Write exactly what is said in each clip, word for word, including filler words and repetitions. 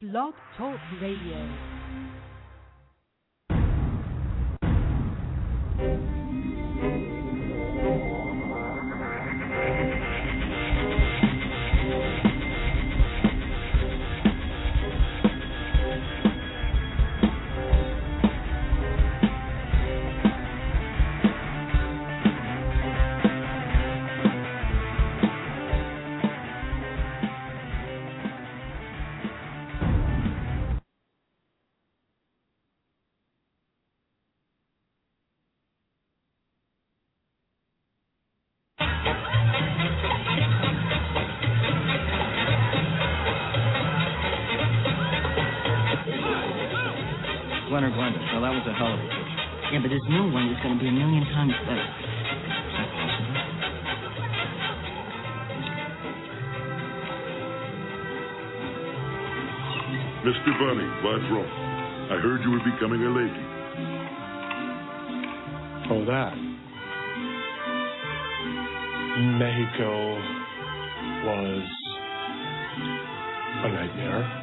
Blog Talk Radio. Glenn or Glenda. Now, that was a hell of a pitch. Yeah, but this new one is going to be a million times better. Is that possible? Mister Bunny, what's wrong? I heard you were becoming a lady. Oh, that. Mexico was a nightmare.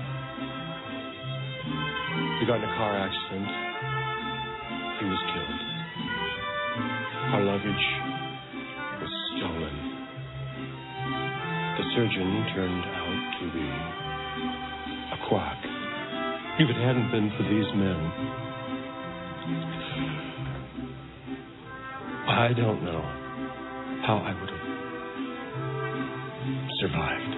We got in a car accident. He was killed. Our luggage was stolen. The surgeon turned out to be a quack. If it hadn't been for these men, I don't know how I would have survived.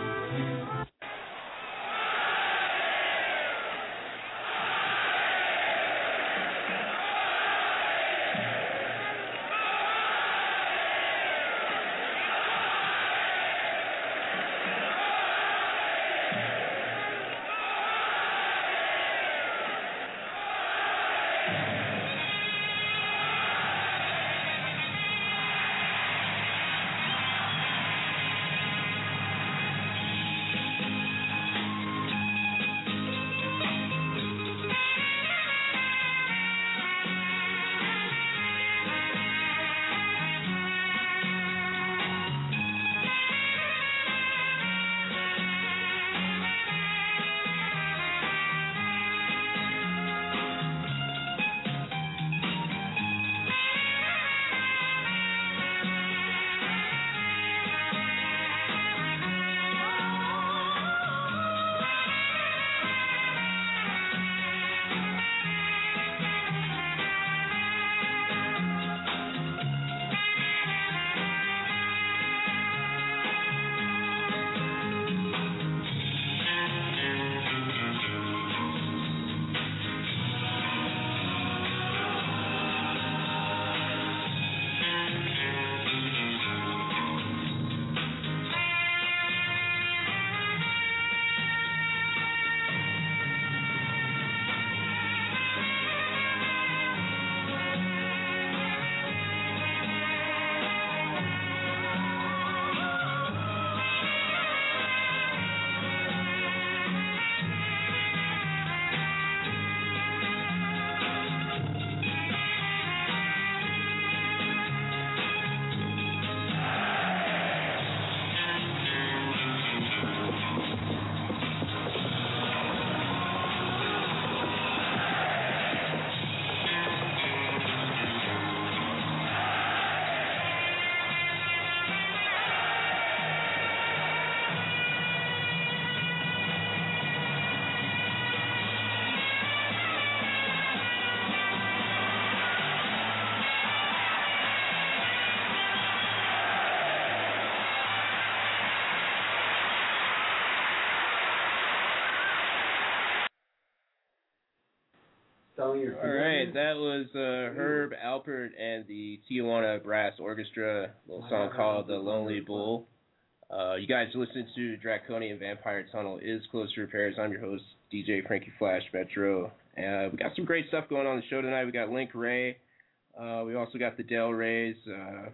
All right, that was uh, Herb Alpert and the Tijuana Brass Orchestra, a little song called The Lonely Bull. Uh, you guys listen to Draconian Vampire Tunnel is Close to Repairs. I'm your host, D J Frankie Flash Metro. Uh, we got some great stuff going on the show tonight. We got Link Ray. Uh, we also got the Del Rays. Uh,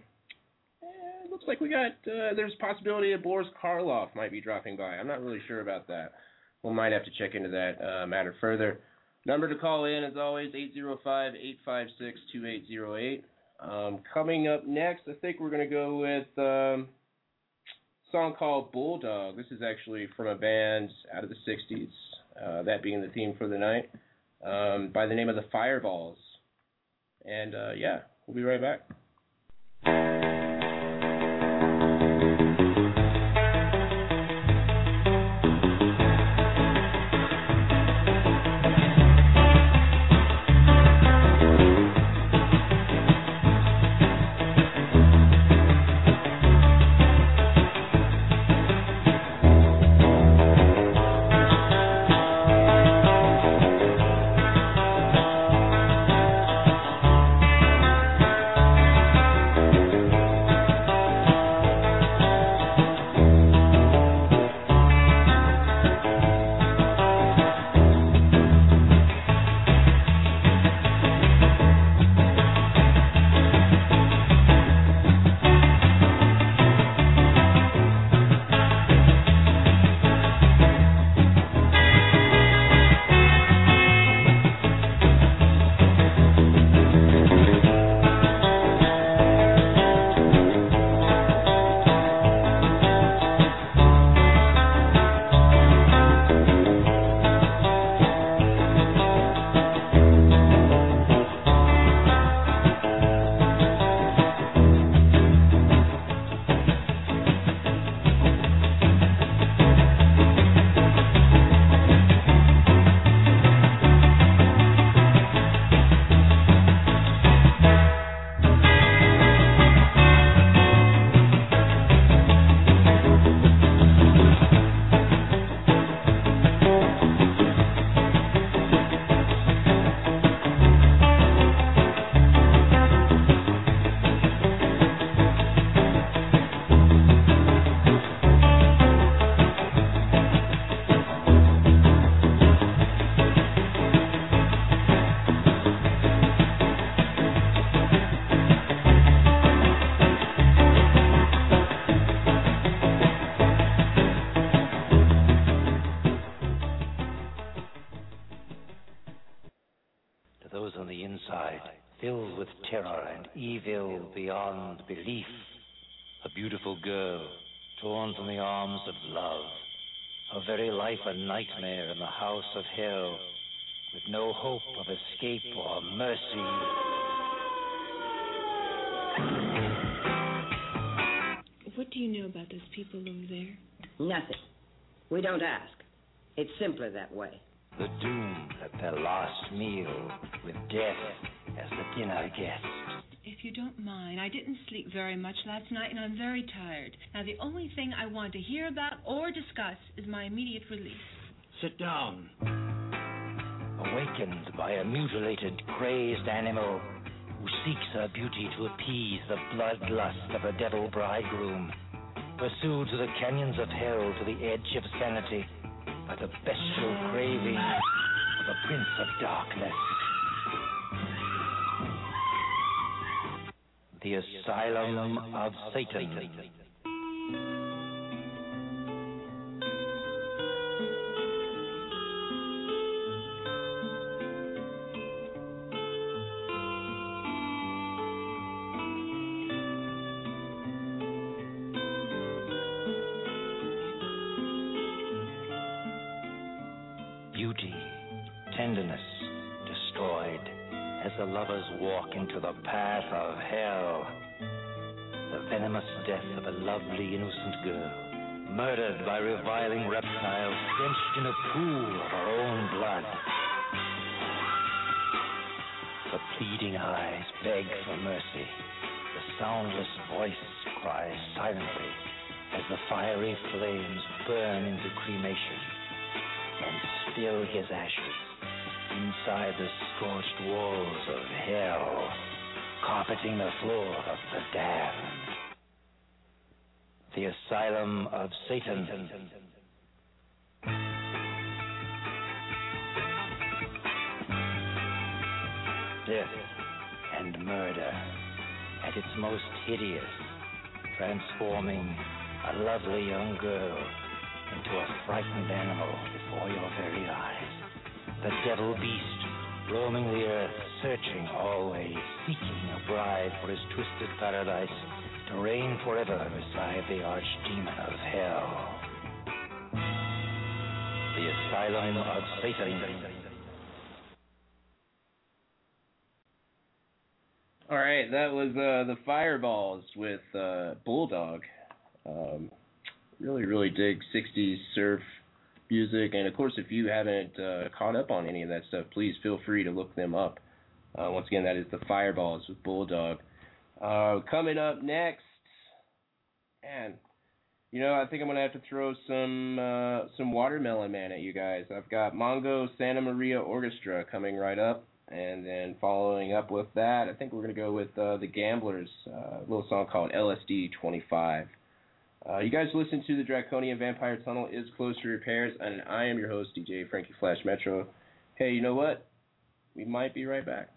it looks like we got, uh, there's a possibility that Boris Karloff might be dropping by. I'm not really sure about that. We might have to check into that uh, matter further. Number to call in, as always, eight zero five, eight five six, two eight zero eight. Um, coming up next, I think we're going to go with um, a song called Bulldog. This is actually from a band out of the sixties. Uh, that being the theme for the night, um, by the name of the Fireballs. And, uh, yeah, we'll be right back. Beyond belief, a beautiful girl torn from the arms of love, her very life a nightmare in the house of hell, with no hope of escape or mercy. What do you know about those people over there? Nothing. We don't ask. It's simpler that way. The doomed at their last meal, with death as the dinner guest. If you don't mind, I didn't sleep very much last night, and I'm very tired. Now, the only thing I want to hear about or discuss is my immediate release. Sit down. Awakened by a mutilated, crazed animal who seeks her beauty to appease the bloodlust of a devil bridegroom, pursued to the canyons of hell to the edge of sanity by the bestial craving of a prince of darkness. The Asylum of Satan. Beauty, tenderness, destroyed as the lovers walk into the path of hell. The venomous death of a lovely, innocent girl, murdered by reviling reptiles, drenched in a pool of her own blood. The pleading eyes beg for mercy. The soundless voice cries silently as the fiery flames burn into cremation and spill his ashes inside the scorched walls of hell, carpeting the floor of the damned. The Asylum of Satan. Death and murder at its most hideous, transforming a lovely young girl into a frightened animal before your very eyes. The devil beast roaming the earth, searching always, seeking a bride for his twisted paradise to reign forever beside the archdemon of hell. the asylum of Satan. All right, that was uh, the Fireballs with uh, Bulldog. Um, really, really dig sixties surf music, and of course, if you haven't uh, caught up on any of that stuff, please feel free to look them up. Uh, once again, that is the Fireballs with Bulldog. Uh, coming up next, man, you know, I think I'm gonna have to throw some uh, some Watermelon Man at you guys. I've got Mongo Santa Maria Orchestra coming right up. And then following up with that, I think we're going to go with uh, the Gamblers, uh, a little song called L S D twenty-five. Uh, you guys listen to the Draconian Vampire Tunnel is Close to Repairs, and I am your host, D J Frankie Flash Metro. Hey, you know what? We might be right back.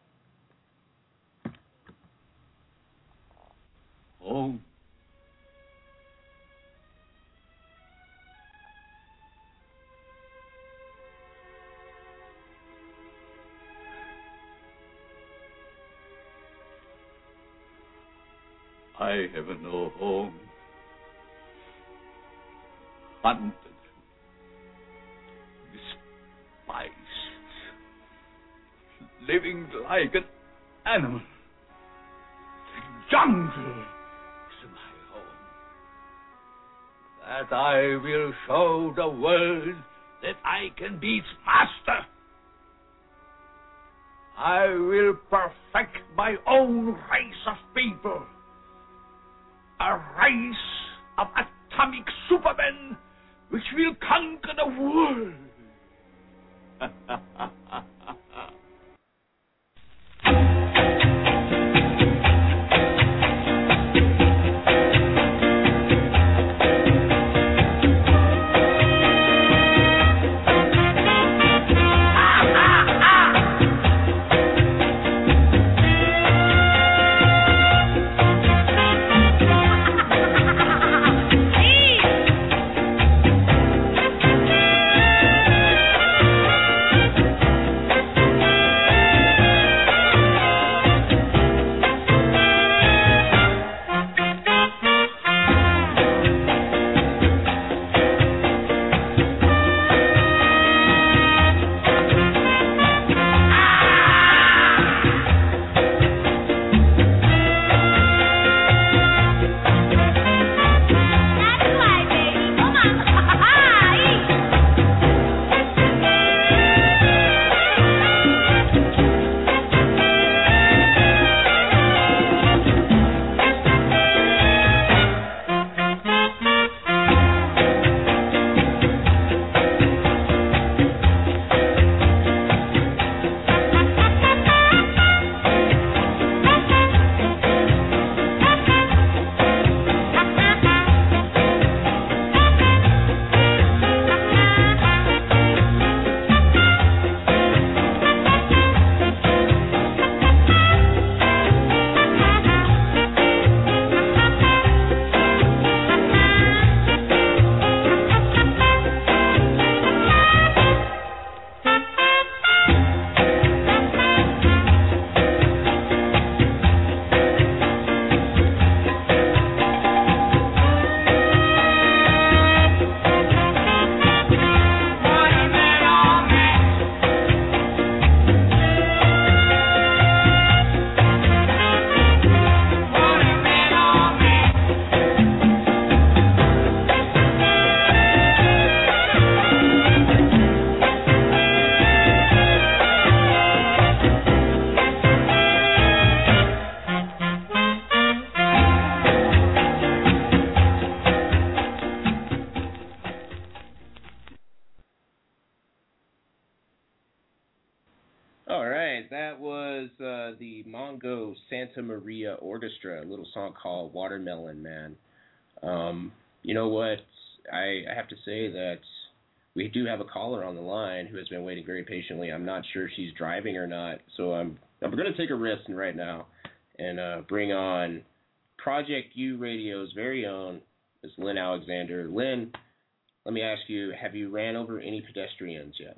Oh. I have no home. Hunted. Despised. Living like an animal. The jungle is my home. That I will show the world that I can be its master. I will perfect my own race of people. A race of atomic supermen which will conquer the world. Santa Maria Orchestra, a little song called Watermelon Man. Um, you know what? I, I have to say that we do have a caller on the line who has been waiting very patiently. I'm not sure if she's driving or not, so I'm I'm going to take a risk right now and uh, bring on Project U Radio's very own Miz Lynn Alexander. Lynn, let me ask you, have you ran over any pedestrians yet?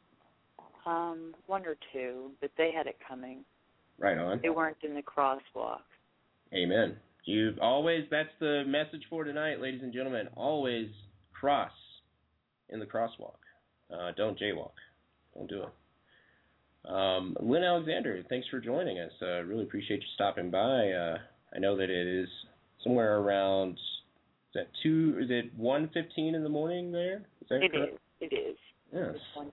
Um, one or two, but they had it coming. Right on. They weren't in the crosswalk. Amen. You've always, that's the message for tonight, ladies and gentlemen. Always cross in the crosswalk. Uh, don't jaywalk. Don't do it. Um, Lynn Alexander, thanks for joining us. Uh, really appreciate you stopping by. Uh, I know that it is somewhere around, is that two, is it one fifteen in the morning there? Is that It correct? is. It is. Yes. It's one-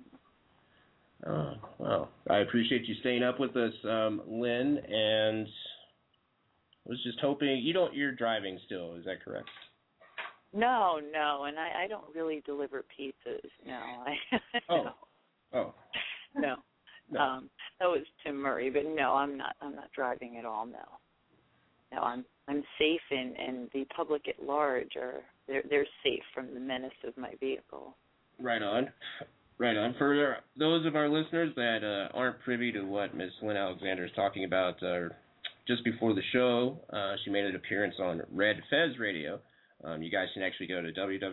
Oh, well, I appreciate you staying up with us, um, Lynn, and was just hoping, you don't, you're driving still, is that correct? No, no, and I, I don't really deliver pizzas. No, I. Oh. no. Oh. No. No. Um, that was Tim Murray, but no, I'm not. I'm not driving at all. No. No, I'm. I'm safe, and, and the public at large are. They're they're safe from the menace of my vehicle. Right on. Right on. For those of our listeners that uh, aren't privy to what Miss Lynn Alexander is talking about, uh, just before the show, uh, she made an appearance on Red Fez Radio. Um, you guys can actually go to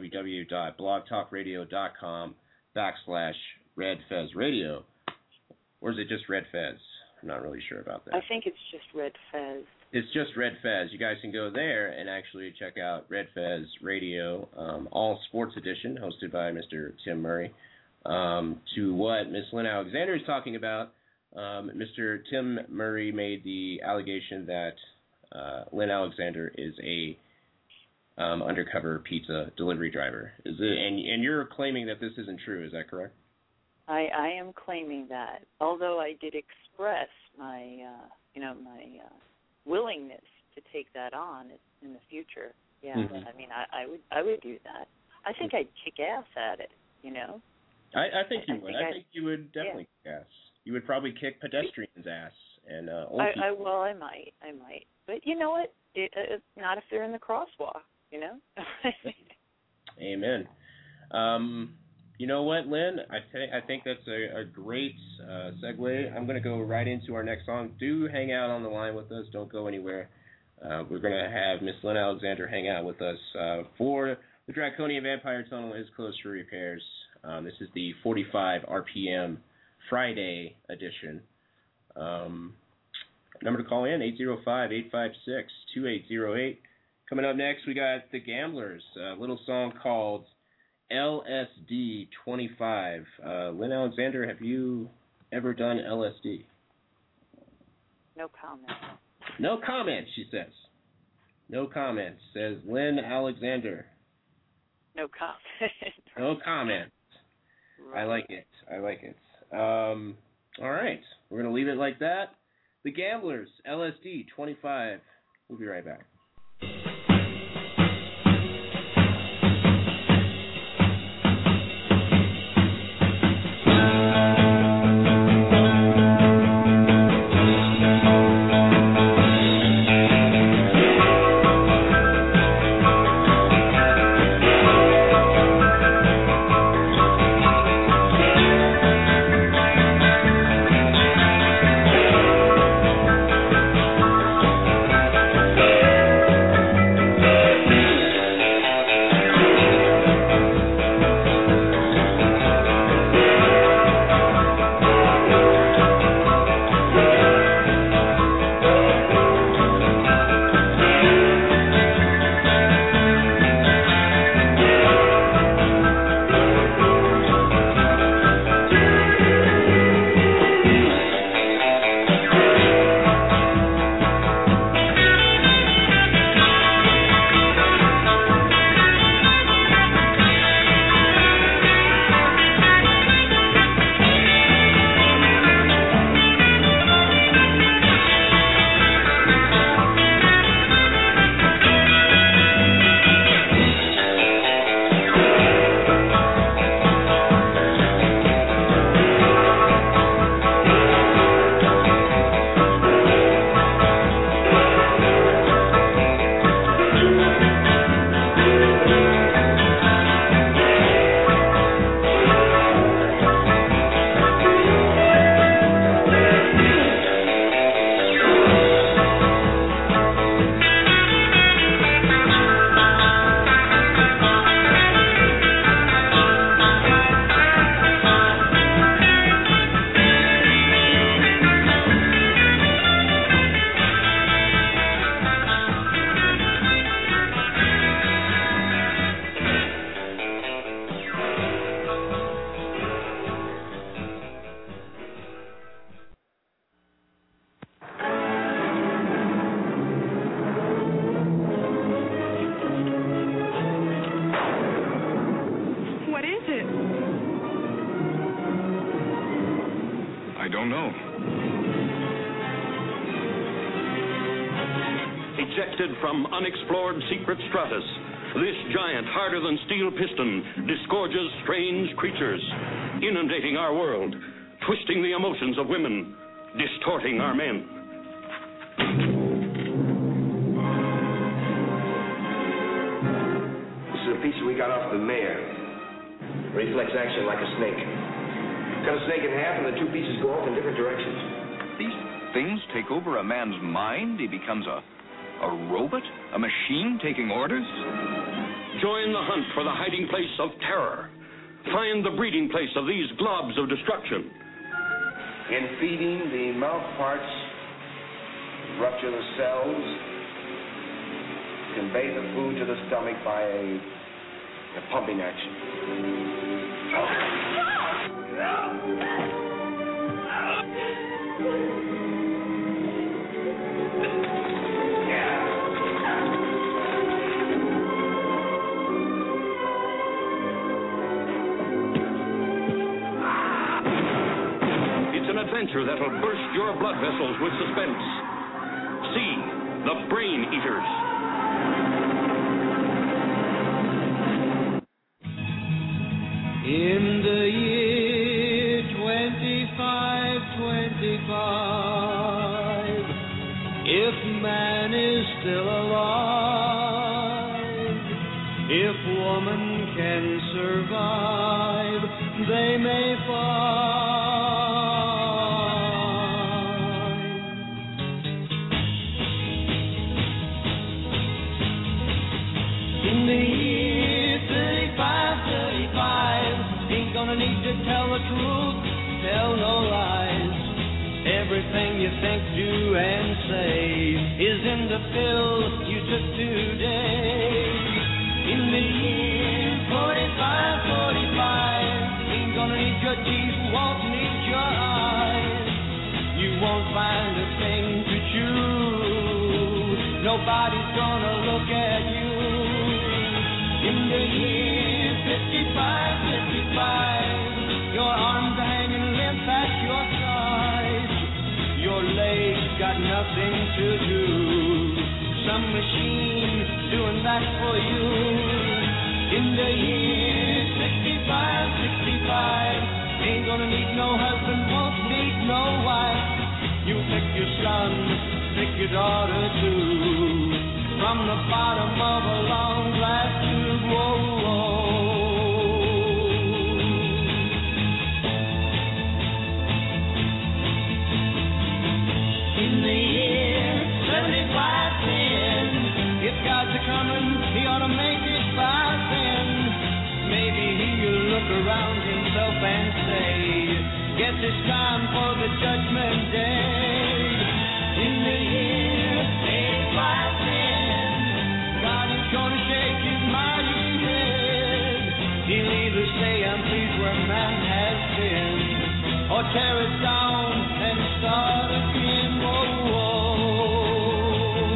www.blogtalkradio.com backslash Red Fez Radio. Or is it just Red Fez? I'm not really sure about that. I think it's just Red Fez. It's just Red Fez. You guys can go there and actually check out Red Fez Radio, um, all sports edition, hosted by Mister Tim Murray. Um, to what Miss Lynn Alexander is talking about, um, Mister Tim Murray made the allegation that uh, Lynn Alexander is a um, undercover pizza delivery driver. Is it? And, and you're claiming that this isn't true. Is that correct? I, I am claiming that, although I did express my, uh, you know, my uh, willingness to take that on in the future. Yeah, mm-hmm. I mean, I, I would, I would do that. I think I'd kick ass at it. You know. I, I think you I would. think I I'd, think you would definitely yeah. kick ass. You would probably kick pedestrians' ass and uh, old I, people. I well, I might, I might, but you know what? It, uh, not if they're in the crosswalk. You know. Amen. Um, you know what, Lynn? I think I think that's a, a great uh, segue. I'm going to go right into our next song. Do hang out on the line with us. Don't go anywhere. Uh, we're going to have Miss Lynn Alexander hang out with us uh, for the Draconian Vampire Tunnel is closed for repairs. Um, this is the forty-five R P M Friday edition. Um, number to call in, eight zero five, eight five six, two eight zero eight. Coming up next, we got The Gamblers, a little song called L S D twenty-five. Uh, Lynn Alexander, have you ever done L S D? No comment. No comment, she says. No comment, says Lynn Alexander. No comment. No comment. Right. I like it. I like it. Um, all right. We're going to leave it like that. The Gamblers, L S D twenty-five. We'll be right back. Yeah. don't know. Ejected from unexplored secret stratus, this giant, harder than steel piston, disgorges strange creatures, inundating our world, twisting the emotions of women, distorting our men. This is a piece we got off the mayor. Reflex action like a snake. Cut a snake in half and the two pieces go off in different directions. These things take over a man's mind? He becomes a, a robot? A machine taking orders? Join the hunt for the hiding place of terror. Find the breeding place of these globs of destruction. In feeding, the mouth parts rupture the cells, convey the food to the stomach by a, a pumping action. Adventure that'll burst your blood vessels with suspense. See The Brain Eaters. In the year twenty-five twenty-five, if man is still alive, if woman can survive, they may find. In the year thirty-five thirty-five, ain't gonna need to tell the truth, tell no lies. Everything you think, do, and say is in the pill you took today. In the year forty-five forty-five, ain't gonna need your teeth, won't need your eyes. You won't find a thing to chew, nobody's gonna look at you. In the year fifty-five fifty-five, your arms are hanging limp at your side. Your legs got nothing to do. Some machine doing that for you. In the year sixty-five sixty-five, ain't gonna need no husband, won't need no wife. You pick your son, pick your daughter too. From the bottom of a long glass tube, whoa, whoa. In the year seventy-five ten, if God's a coming, he ought to make it by then. Maybe he'll look around himself and say, guess it's time for the judgment day. In the year eighty-five ten, God is gonna shake his mighty head. He'll either say I'm pleased where man has been, or tear it down and start again. Whoa, whoa.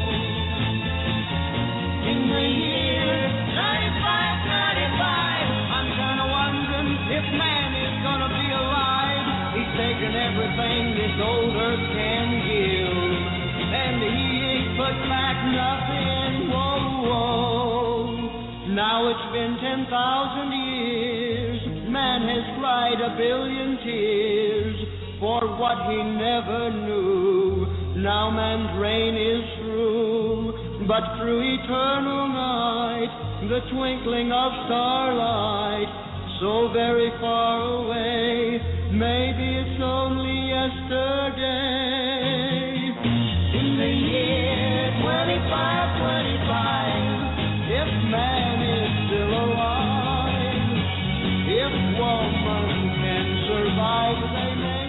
In the year ninety-five ninety-five, I'm kinda wondering if man is gonna be alive. He's taken everything this old earth can give, and he ain't put back nothing. Whoa, whoa. Now it's been ten thousand years, man has cried a billion tears for what he never knew. Now man's reign is through, but through eternal night, the twinkling of starlight, so very far away, maybe it's only yesterday. In the year twenty-five twenty-five, if man is still alive, if woman can survive, they may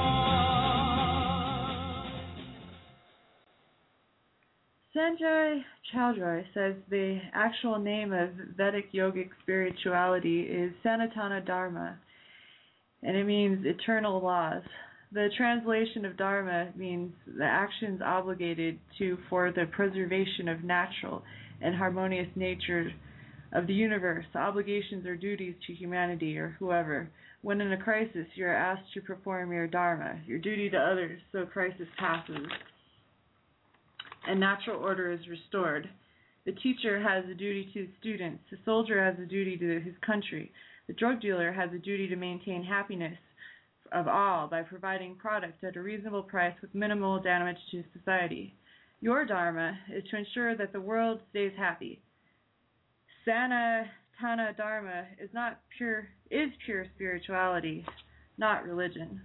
find. Sanjay Chowdhury says the actual name of Vedic yogic spirituality is Sanatana Dharma, and it means eternal laws. The translation of Dharma means the actions obligated to for the preservation of natural and harmonious nature of the universe, obligations or duties to humanity or whoever. When in a crisis, you are asked to perform your dharma, your duty to others, so crisis passes and natural order is restored. The teacher has a duty to his students. The soldier has a duty to his country. The drug dealer has a duty to maintain happiness of all by providing product at a reasonable price with minimal damage to society. Your dharma is to ensure that the world stays happy. Sanatana Dharma is not pure is pure spirituality, not religion.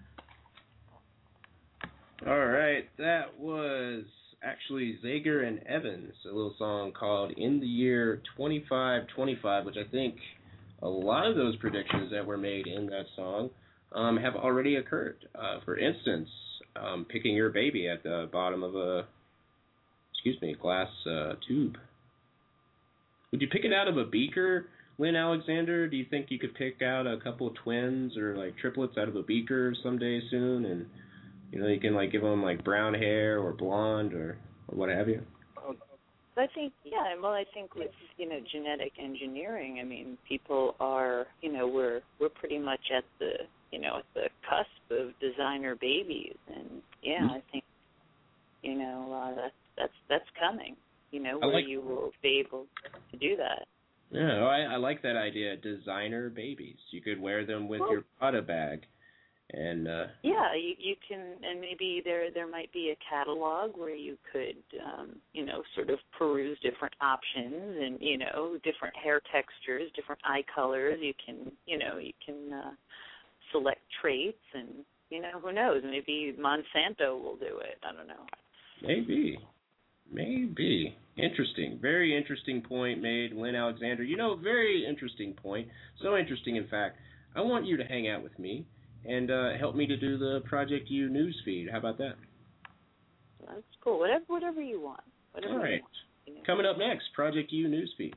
All right, that was actually Zager and Evans, a little song called In the Year twenty-five twenty-five, which I think a lot of those predictions that were made in that song um, have already occurred. Uh, for instance, um, picking your baby at the bottom of a, excuse me, glass uh, tube. Would you pick it out of a beaker, Lynn Alexander? Do you think you could pick out a couple of twins or like triplets out of a beaker someday soon, and you know you can like give them like brown hair or blonde or, or what have you? I think, yeah, well, I think with, you know, genetic engineering, I mean, people are, you know, we're we're pretty much at the, you know, at the cusp of designer babies, and yeah, mm-hmm. I think, you know, uh, that's that's that's coming, you know, where like, you will be able to do that. Yeah, I, I like that idea, designer babies. You could wear them with well, your Prada bag. And uh, yeah, you, you can, and maybe there there might be a catalog where you could, um, you know, sort of peruse different options and you know different hair textures, different eye colors. You can, you know, you can uh, select traits, and you know, who knows? Maybe Monsanto will do it. I don't know. Maybe, maybe interesting, very interesting point made, Lynn Alexander. You know, very interesting point. So interesting, in fact. I want you to hang out with me and uh, help me to do the Project U newsfeed. How about that? That's cool. Whatever, whatever you want. Whatever All right. You want, you know. Coming up next, Project U newsfeed.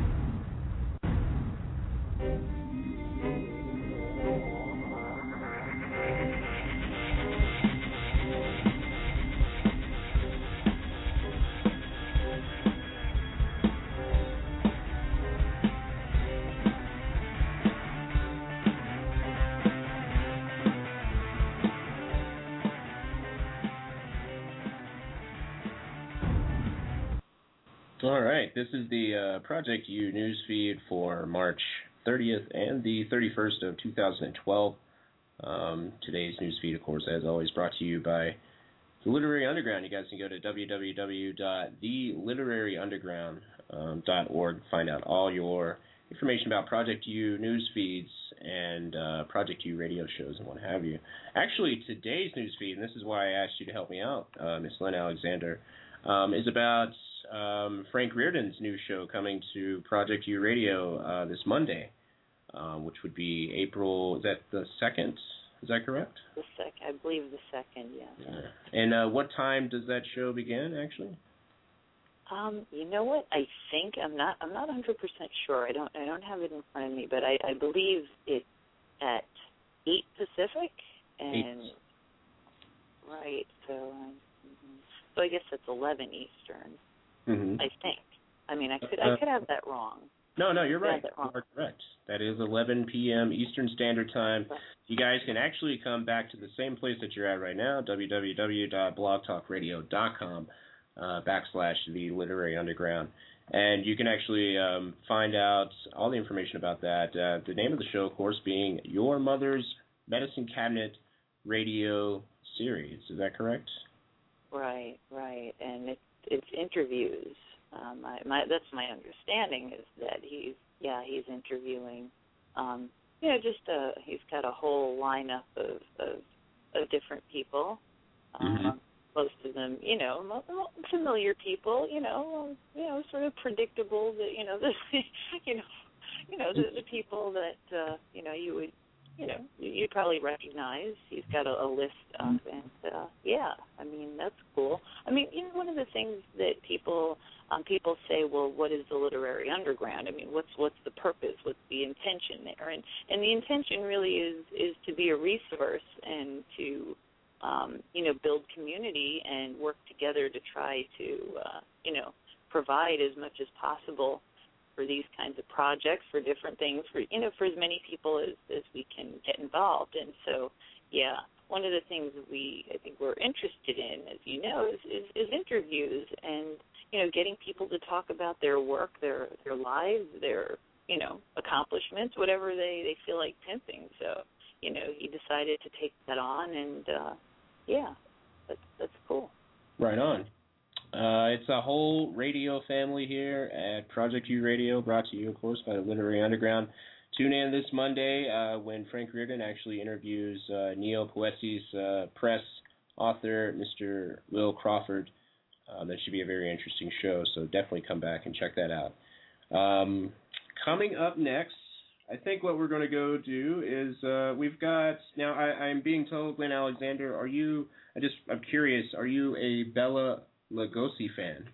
All right, this is the uh, Project U newsfeed for March thirtieth and the thirty-first of two thousand twelve. Um, today's newsfeed, of course, as always, brought to you by The Literary Underground. You guys can go to w w w dot the literary underground dot org to find out all your information about Project U newsfeeds and uh, Project U radio shows and what have you. Actually, today's newsfeed, and this is why I asked you to help me out, uh, Miss Lynn Alexander, um, is about Um, Frank Reardon's new show coming to Project U Radio uh, this Monday, uh, which would be April, is that the second? Is that correct? The second, I believe the second, yes. Yeah. And uh, what time does that show begin, actually? Um, you know what? I think I'm not. I'm not one hundred percent sure. I don't. I don't have it in front of me, but I, I believe it's at eight Pacific and eight. Right. So, um, so I guess it's eleven Eastern. Mm-hmm. I think. I mean, I could I could have that wrong. No, no, you're right. You are correct. That is eleven p.m. Eastern Standard Time. You guys can actually come back to the same place that you're at right now, w w w dot blog talk radio dot com uh, backslash the Literary Underground. And you can actually um, find out all the information about that. Uh, the name of the show, of course, being Your Mother's Medicine Cabinet Radio Series. Is that correct? Right, right. And it's It's interviews. Um, I, my, that's my understanding is that he's yeah he's interviewing. Um, you know, just a, he's got a whole lineup of of, of different people. Um, mm-hmm. Most of them, you know, familiar people. You know, you know, sort of predictable. That you know the you know you know the, the people that uh, you know you would. You know, you probably recognize. He's got a, a list up, and uh, yeah, I mean that's cool. I mean, you know, one of the things that people um, people say, well, what is the Literary Underground? I mean, what's what's the purpose? What's the intention there? And and the intention really is is to be a resource and to um, you know build community and work together to try to uh, you know provide as much as possible for these kinds of projects, for different things, for you know, for as many people as, as we can get involved. And so, yeah, one of the things that we I think we're interested in, as you know, is, is, is interviews and you know, getting people to talk about their work, their their lives, their you know accomplishments, whatever they, they feel like pimping. So, you know, he decided to take that on, and uh, yeah, that's that's cool. Right on. Uh, it's a whole radio family here at Project U Radio, brought to you, of course, by the Literary Underground. Tune in this Monday uh, when Frank Reardon actually interviews uh, Neo Poesi's uh, press author, Mister Will Crawford. Uh, that should be a very interesting show, so definitely come back and check that out. Um, coming up next, I think what we're going to go do is uh, we've got, now I, I'm being told, Glenn Alexander, are you, I just, I'm curious, are you a Bela Lugosi fan?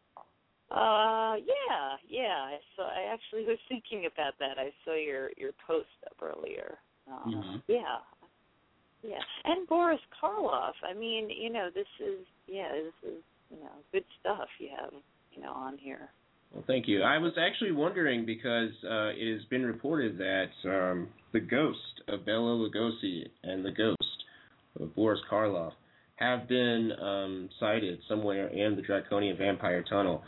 Uh, yeah, yeah. I saw. I actually was thinking about that. I saw your, your post up earlier. Uh, mm-hmm. Yeah, yeah. And Boris Karloff. I mean, you know, this is yeah, this is you know good stuff you have you know on here. Well, thank you. I was actually wondering because uh, it has been reported that um, the ghost of Bela Lugosi and the ghost of Boris Karloff have been um, sighted somewhere in the Draconian Vampire Tunnel.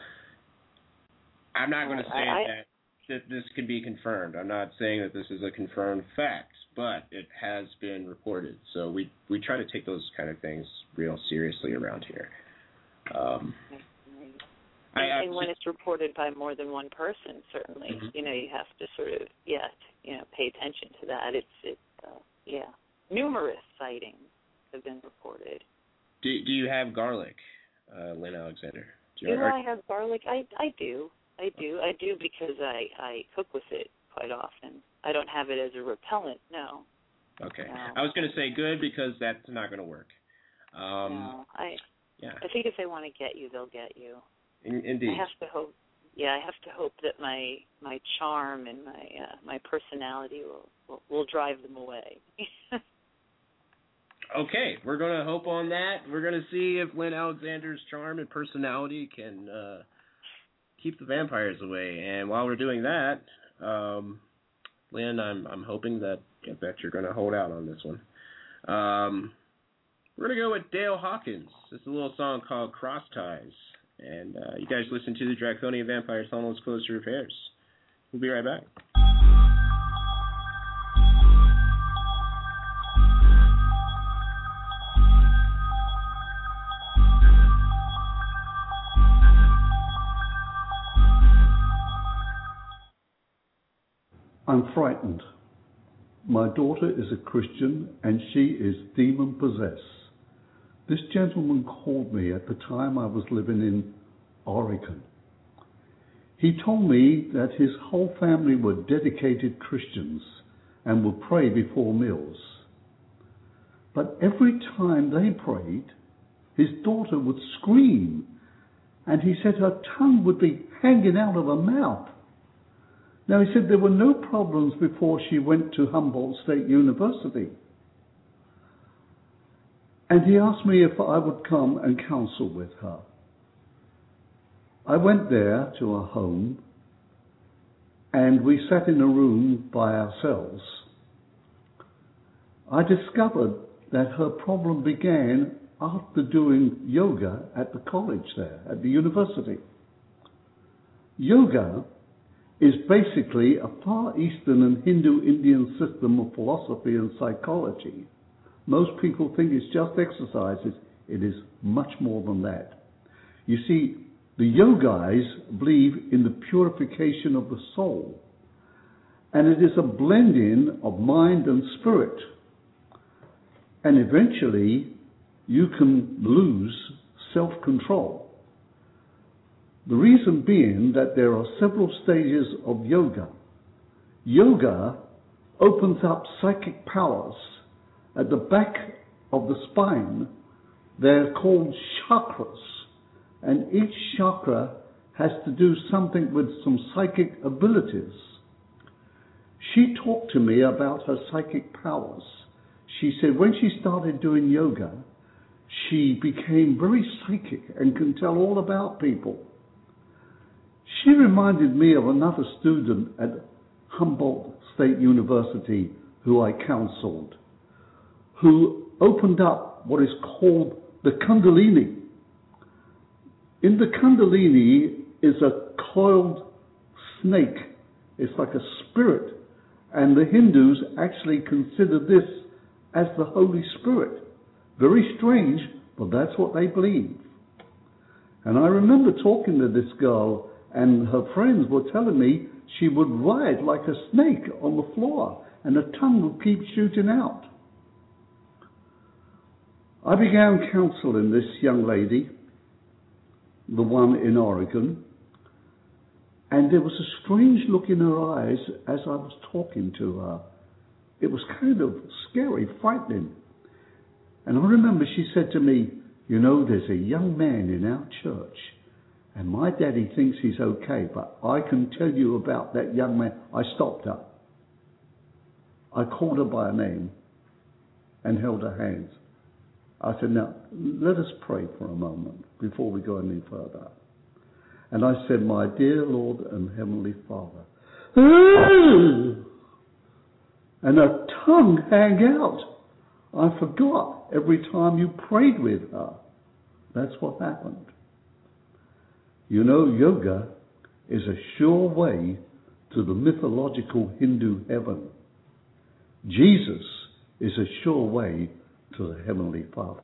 I'm not going to say I, that, that this can be confirmed. I'm not saying that this is a confirmed fact, but it has been reported. So we, we try to take those kind of things real seriously around here. Um, and, I, and when it's reported by more than one person, certainly, mm-hmm. you know, you have to sort of, yeah, you know, pay attention to that. It's, it's uh, yeah, numerous sightings have been reported. Do Do you have garlic, uh, Lynn Alexander? Do, you do I have garlic? I I do. I do. I do because I, I cook with it quite often. I don't have it as a repellent, no. Okay. No. I was going to say good because that's not going to work. Um, no, I. Yeah. I think if they want to get you, they'll get you. In, indeed. I have to hope. Yeah, I have to hope that my my charm and my uh, my personality will, will will drive them away. Okay, we're going to hope on that. We're going to see if Lynn Alexander's charm and personality can uh, keep the vampires away. And while we're doing that, um, Lynn, I'm I'm hoping that that you're going to hold out on this one. Um, we're going to go with Dale Hawkins. It's a little song called Cross Ties. And uh, you guys listen to the Draconian Vampire Tunnel is closed to repairs. We'll be right back. I'm frightened. My daughter is a Christian and she is demon-possessed. This gentleman called me at the time I was living in Oregon. He told me that his whole family were dedicated Christians and would pray before meals. But every time they prayed, his daughter would scream, and he said her tongue would be hanging out of her mouth. Now, he said there were no problems before she went to Humboldt State University. And he asked me if I would come and counsel with her. I went there to her home, and we sat in a room by ourselves. I discovered that her problem began after doing yoga at the college there, at the university. Yoga is basically a Far Eastern and Hindu-Indian system of philosophy and psychology. Most people think it's just exercises. It is much more than that. You see, the yogis believe in the purification of the soul, and it is a blending of mind and spirit. And eventually, you can lose self-control. The reason being that there are several stages of yoga. Yoga opens up psychic powers at the back of the spine. They're called chakras, and each chakra has to do something with some psychic abilities. She talked to me about her psychic powers. She said when she started doing yoga, she became very psychic and can tell all about people. She reminded me of another student at Humboldt State University who I counseled, who opened up what is called the Kundalini. In the Kundalini is a coiled snake. It's like a spirit. And the Hindus actually consider this as the Holy Spirit. Very strange, but that's what they believe. And I remember talking to this girl, and her friends were telling me she would ride like a snake on the floor, and her tongue would keep shooting out. I began counseling this young lady, the one in Oregon, and there was a strange look in her eyes as I was talking to her. It was kind of scary, frightening. And I remember she said to me, you know, there's a young man in our church, and my daddy thinks he's okay, but I can tell you about that young man. I stopped her. I called her by her name and held her hands. I said, now, let us pray for a moment before we go any further. And I said, my dear Lord and Heavenly Father. And her tongue hung out. I forgot every time you prayed with her. That's what happened. You know, yoga is a sure way to the mythological Hindu heaven. Jesus is a sure way to the Heavenly Father.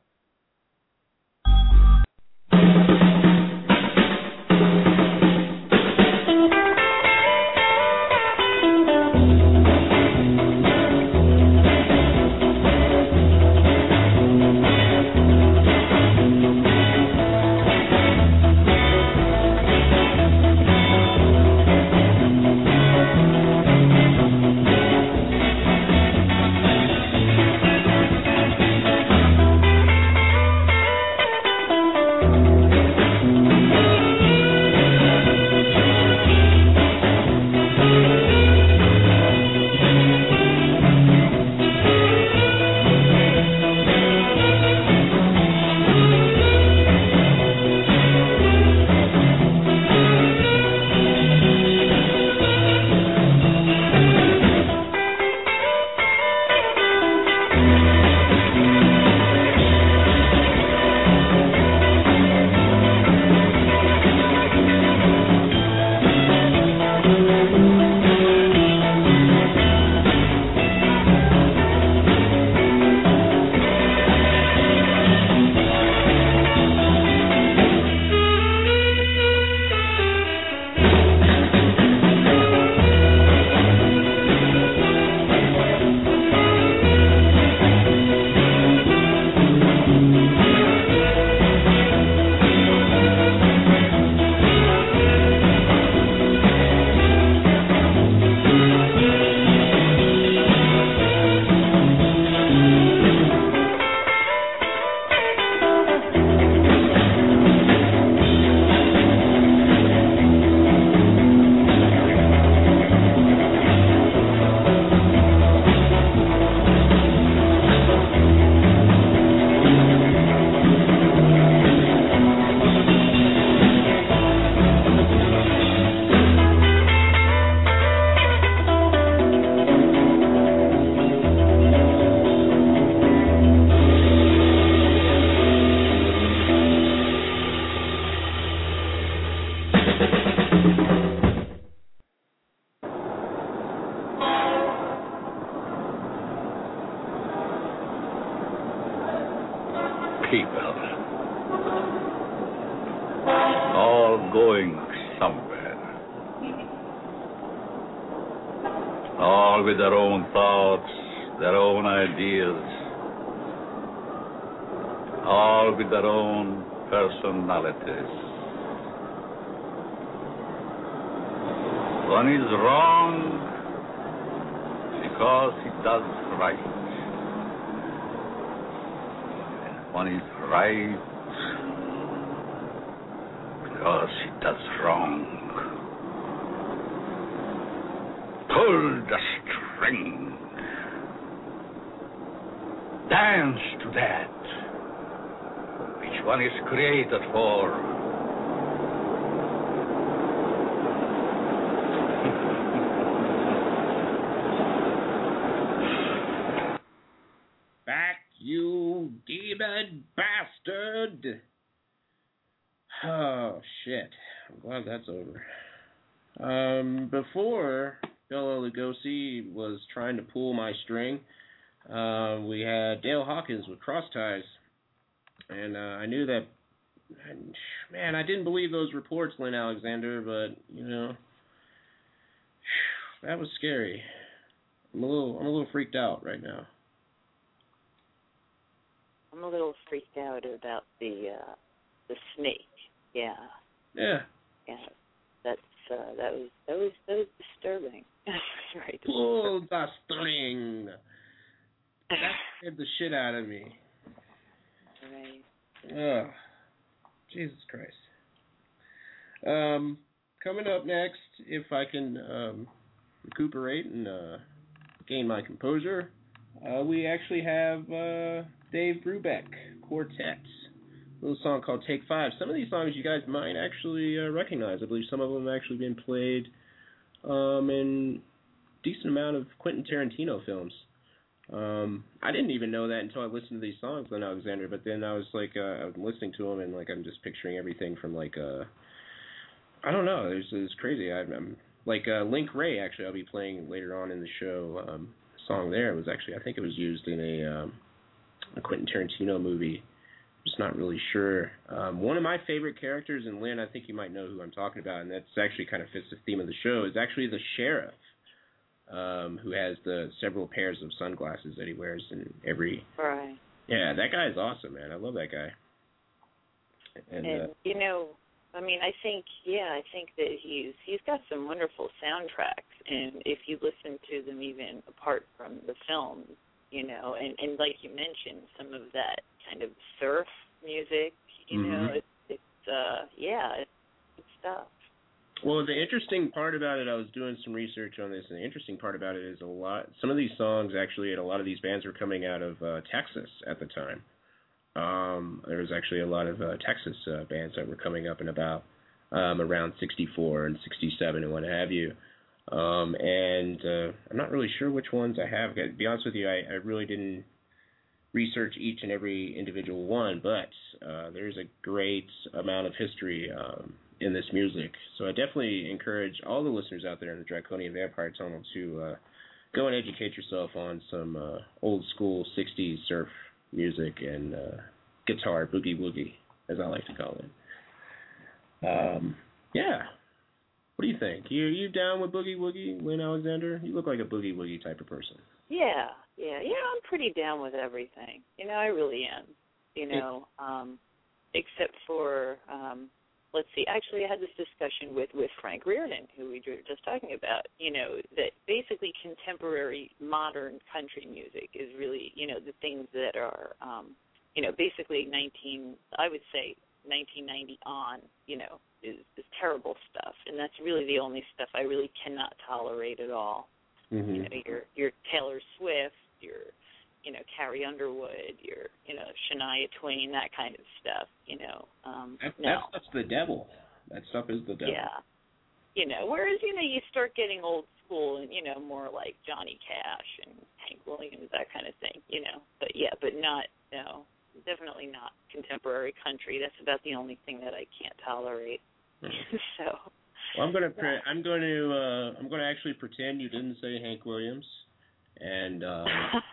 People, all going somewhere, all with their own thoughts, their own ideas, all with their own personalities. One is wrong because he does right. One is right because he does wrong. Pull the string. Dance to that which one is created for. you demon bastard. Oh, shit. I'm glad that's over. Um, before Bela Lugosi was trying to pull my string, uh, we had Dale Hawkins with Cross Ties. And uh, I knew that, man, I didn't believe those reports, Lynn Alexander, but, you know, that was scary. I'm a little, I'm a little freaked out right now. I'm a little freaked out about the uh, the snake. Yeah. Yeah. Yeah. That's uh, that was that was that was disturbing. Right. Pull the string. That scared the shit out of me. Right. Ugh. Jesus Christ. Um, coming up next, if I can um, recuperate and uh, gain my composure, uh, we actually have uh, Dave Brubeck Quartet. A little song called Take Five. Some of these songs you guys might actually uh, recognize. I believe some of them have actually been played um, in a decent amount of Quentin Tarantino films. Um, I didn't even know that until I listened to these songs, Lynn Alexander, but then I was like, uh, I was listening to them and like I'm just picturing everything from like, uh, I don't know, it's, it's crazy. I, I'm like uh, Link Ray, actually, I'll be playing later on in the show. Um, song there was actually, I think it was used in a, um, a Quentin Tarantino movie. I'm just not really sure. Um, one of my favorite characters, and Lynn, I think you might know who I'm talking about, and that's actually kind of fits the theme of the show, is actually the sheriff. Um, who has the several pairs of sunglasses that he wears in every... Right. Yeah, that guy is awesome, man. I love that guy. And, and uh, you know, I mean, I think, yeah, I think that he's he's got some wonderful soundtracks, and if you listen to them even apart from the film, you know, and, and like you mentioned, some of that kind of surf music, you mm-hmm. know, it's, it's uh, yeah, it's good stuff. Well, the interesting part about it, I was doing some research on this, and the interesting part about it is a lot, some of these songs actually, and a lot of these bands were coming out of uh, Texas at the time. Um, there was actually a lot of uh, Texas uh, bands that were coming up and about um, around sixty-four and sixty-seven and what have you. Um, and uh, I'm not really sure which ones I have. To be honest with you, I, I really didn't research each and every individual one, but uh, there's a great amount of history um, in this music. So I definitely encourage all the listeners out there in the Draconian Vampire Tunnel to uh, go and educate yourself on some uh, old school sixties surf music and uh, guitar, boogie woogie, as I like to call it. Um, yeah. What do you think? You you down with boogie woogie, Lynn Alexander? You look like a boogie woogie type of person. Yeah, yeah. You know, I'm pretty down with everything. You know, I really am. You know, um, except for... Um, Let's see, actually I had this discussion with, with Frank Reardon, who we were just talking about, you know, that basically contemporary modern country music is really, you know, the things that are, um, you know, basically nineteen, I would say nineteen ninety on, you know, is, is terrible stuff. And that's really the only stuff I really cannot tolerate at all. Mm-hmm. You know, your, your Taylor Swift, your, you know, Carrie Underwood, your, you know, Shania Twain, that kind of stuff, you know. Um, that, no. That stuff's the devil. That stuff is the devil. Yeah. You know, whereas, you know, you start getting old school and, you know, more like Johnny Cash and Hank Williams, that kind of thing, you know. But, yeah, but not, no, definitely not contemporary country. That's about the only thing that I can't tolerate. Mm-hmm. so. Well, I'm going to, pre- I'm going to, uh, I'm going to actually pretend you didn't say Hank Williams. And, um,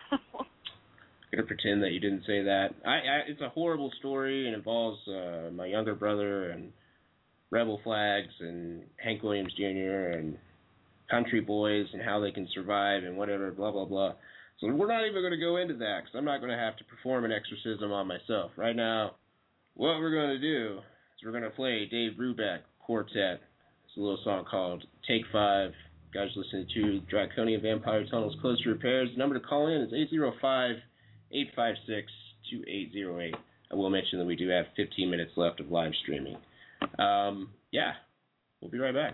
I'm going to pretend that you didn't say that. I, I, it's a horrible story and involves uh, my younger brother and Rebel Flags and Hank Williams Junior and country boys and how they can survive and whatever, blah, blah, blah. So we're not even going to go into that because I'm not going to have to perform an exorcism on myself. Right now, what we're going to do is we're going to play Dave Brubeck Quartet. It's a little song called Take Five. You guys listening to Draconian Vampire Tunnels Close to Repairs. The number to call in is eight zero five, eight five six, two eight zero eight. I will mention that we do have fifteen minutes left of live streaming. Um, yeah, we'll be right back.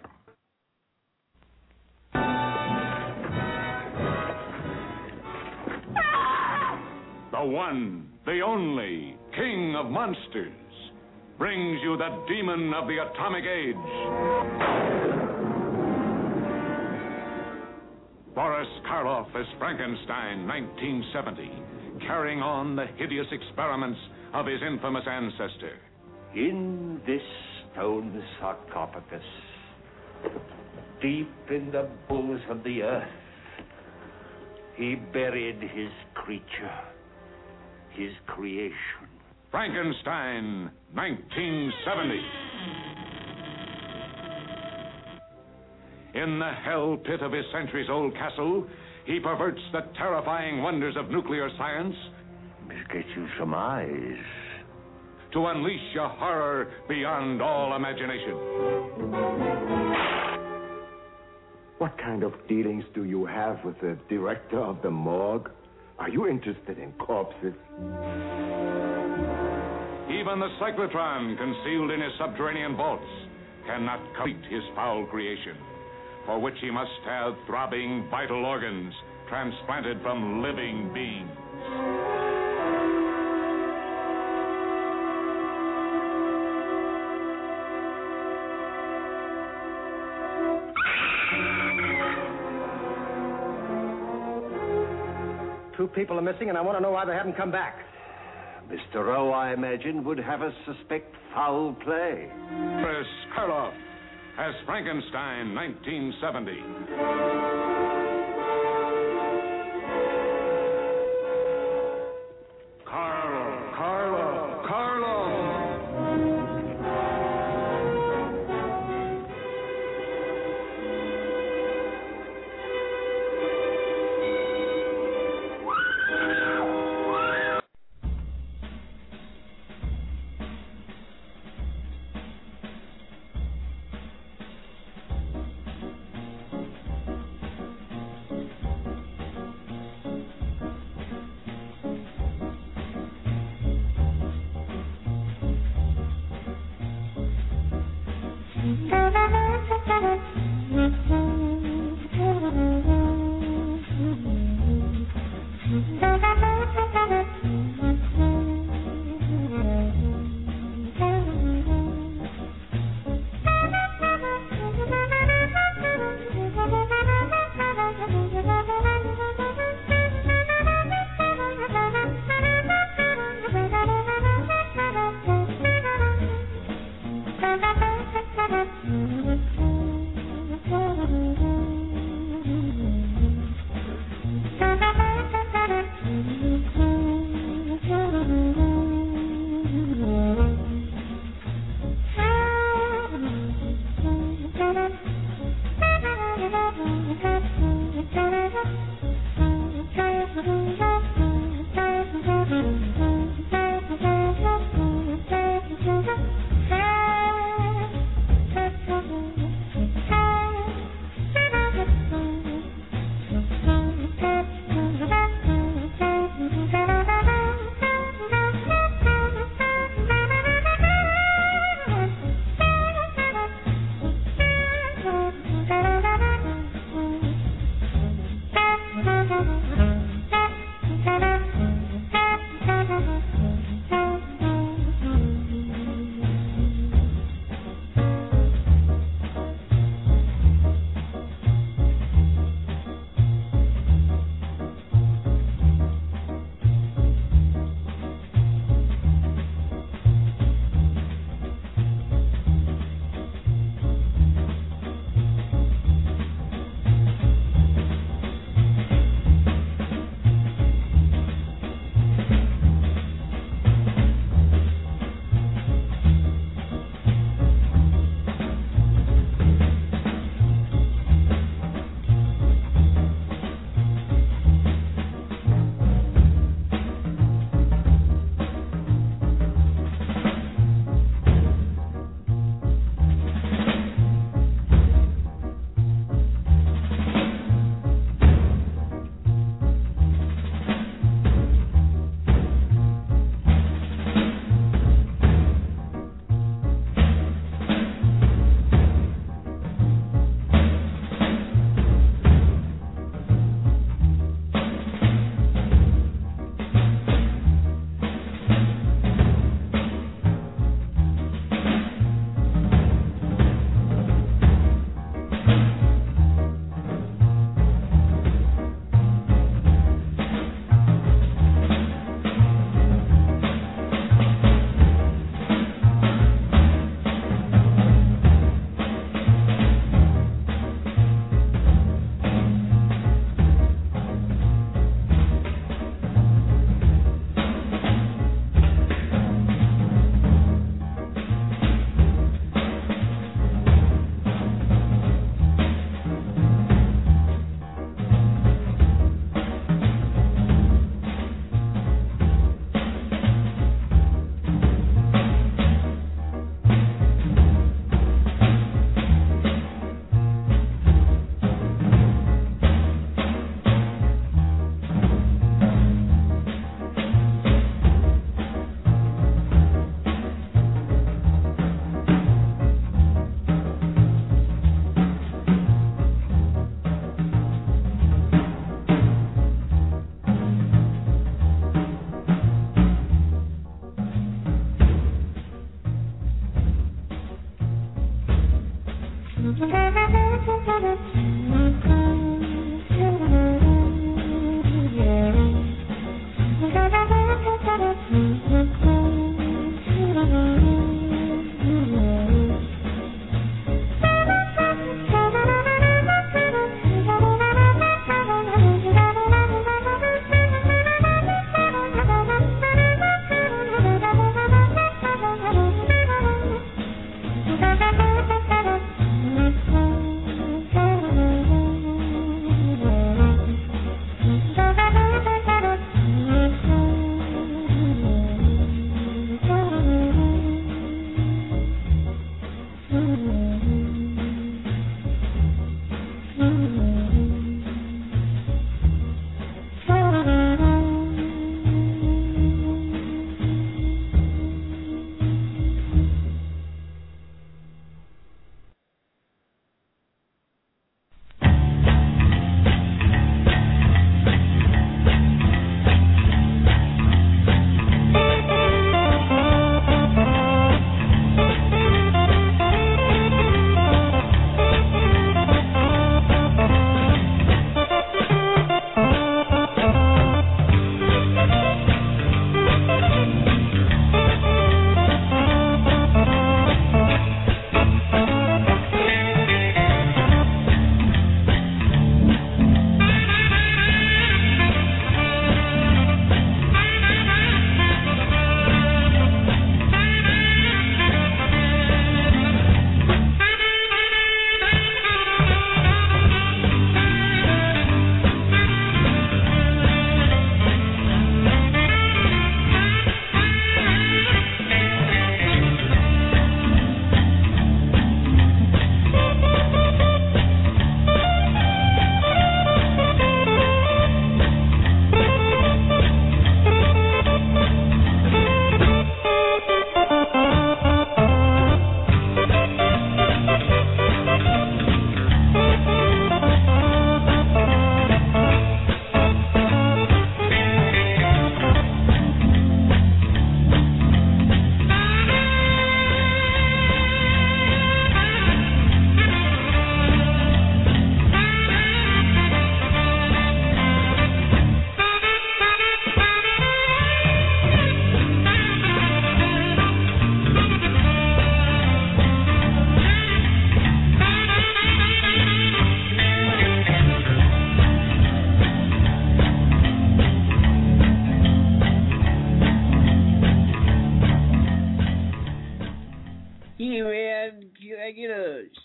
The one, the only, King of Monsters, brings you the demon of the atomic age. Boris Karloff as Frankenstein, nineteen seventy. carrying on the hideous experiments of his infamous ancestor. In this stone sarcophagus, deep in the bowels of the earth, he buried his creature, his creation. Frankenstein, nineteen seventy. In the hell pit of his centuries-old castle, he perverts the terrifying wonders of nuclear science. This gets you some eyes. To unleash a horror beyond all imagination. What kind of dealings do you have with the director of the morgue? Are you interested in corpses? Even the cyclotron, concealed in his subterranean vaults, cannot complete his foul creation, for which he must have throbbing vital organs transplanted from living beings. Two people are missing, and I want to know why they haven't come back. Mister Rowe, I imagine, would have us suspect foul play. Boris Karloff as Frankenstein, nineteen seventy. Carlo, Carlo, Carlo.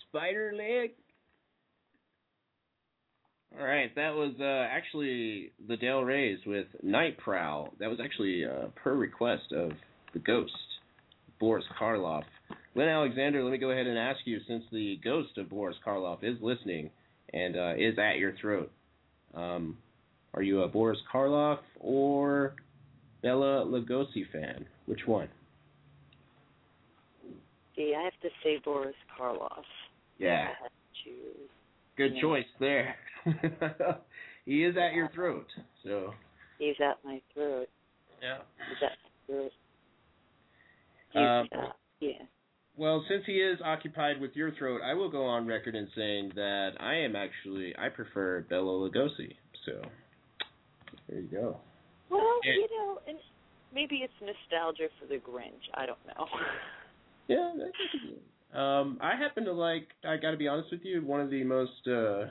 spider leg. All right, that was uh, actually the Del Reys with Night Prowl. That was actually uh, per request of the Ghost, Boris Karloff. Lynn Alexander, let me go ahead and ask you, since the Ghost of Boris Karloff is listening and uh, is at your throat, um, are you a Boris Karloff or Bela Lugosi fan? Which one? See, I have to say Boris Karloff. Yeah. I have to choose. Good Yeah. choice there. He is at your throat, so. He's at my throat. Yeah. He's at my throat. Um, uh, yeah. Well, since he is occupied with your throat, I will go on record in saying that I am actually, I prefer Bela Lugosi. So, there you go. Well, It- you know, and maybe it's nostalgia for the Grinch. I don't know. Yeah, that's good. Um, I happen to like, I got to be honest with you, one of the most, uh,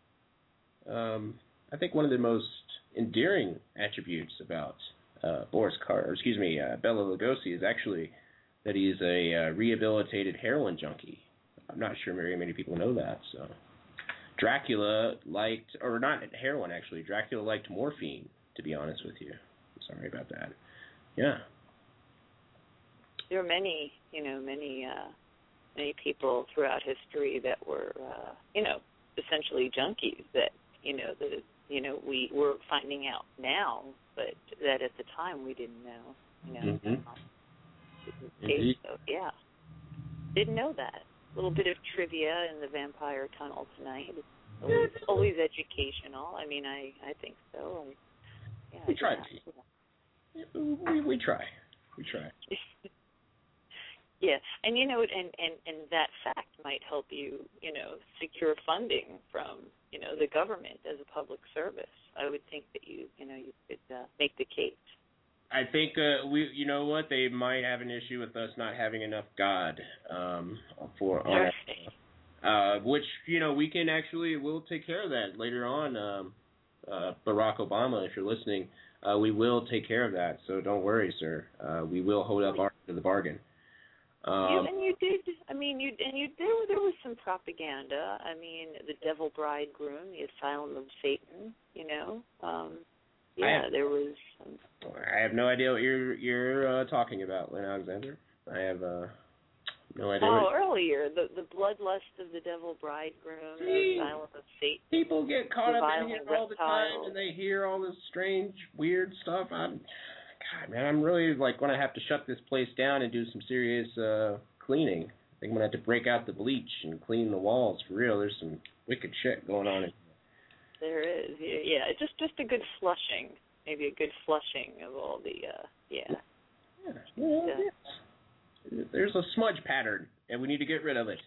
um, I think one of the most endearing attributes about uh, Boris Karloff, or excuse me, uh, Bela Lugosi is actually that he's a uh, rehabilitated heroin junkie. I'm not sure very many people know that. So, Dracula liked, or not heroin actually, Dracula liked morphine, to be honest with you. I'm sorry about that. Yeah. There are many, you know, many, uh, many people throughout history that were, uh, you know, essentially junkies that, you know, that, you know, we were finding out now, but that at the time we didn't know, you know. Mm-hmm. Okay, so, yeah. Didn't know that. A little bit of trivia in the Vampire Tunnel tonight. It's always, always educational. I mean, I, I think so. And, yeah, We try. yeah. We, we try. We try. Yeah, and you know, and, and, and that fact might help you, you know, secure funding from, you know, the government as a public service. I would think that you, you know, you could uh, make the case. I think uh, we, you know what, they might have an issue with us not having enough God um, for on uh, which you know we can actually we'll take care of that later on. Um, uh, Barack Obama, if you're listening, uh, we will take care of that. So don't worry, sir. Uh, we will hold up our end of the bargain. Um, you, and you did. I mean, you and you there. There was some propaganda. I mean, the Devil Bridegroom, the Asylum of Satan. You know, um, yeah, have, there was. Some... I have no idea what you're you're uh, talking about, Lynn Alexander. I have uh, no idea. Oh, what earlier the the bloodlust of the Devil Bridegroom, See, the Asylum of Satan. People get caught the up in violent here all the time, reptile. and they hear all this strange, weird stuff. I'm, God, man, I'm really like going to have to shut this place down and do some serious uh, cleaning. I think I'm going to have to break out the bleach and clean the walls for real. There's some wicked shit going on. In There is, yeah, yeah. It's just just a good flushing, maybe a good flushing of all the, uh, yeah. Yeah, well, yes. There's a smudge pattern, and we need to get rid of it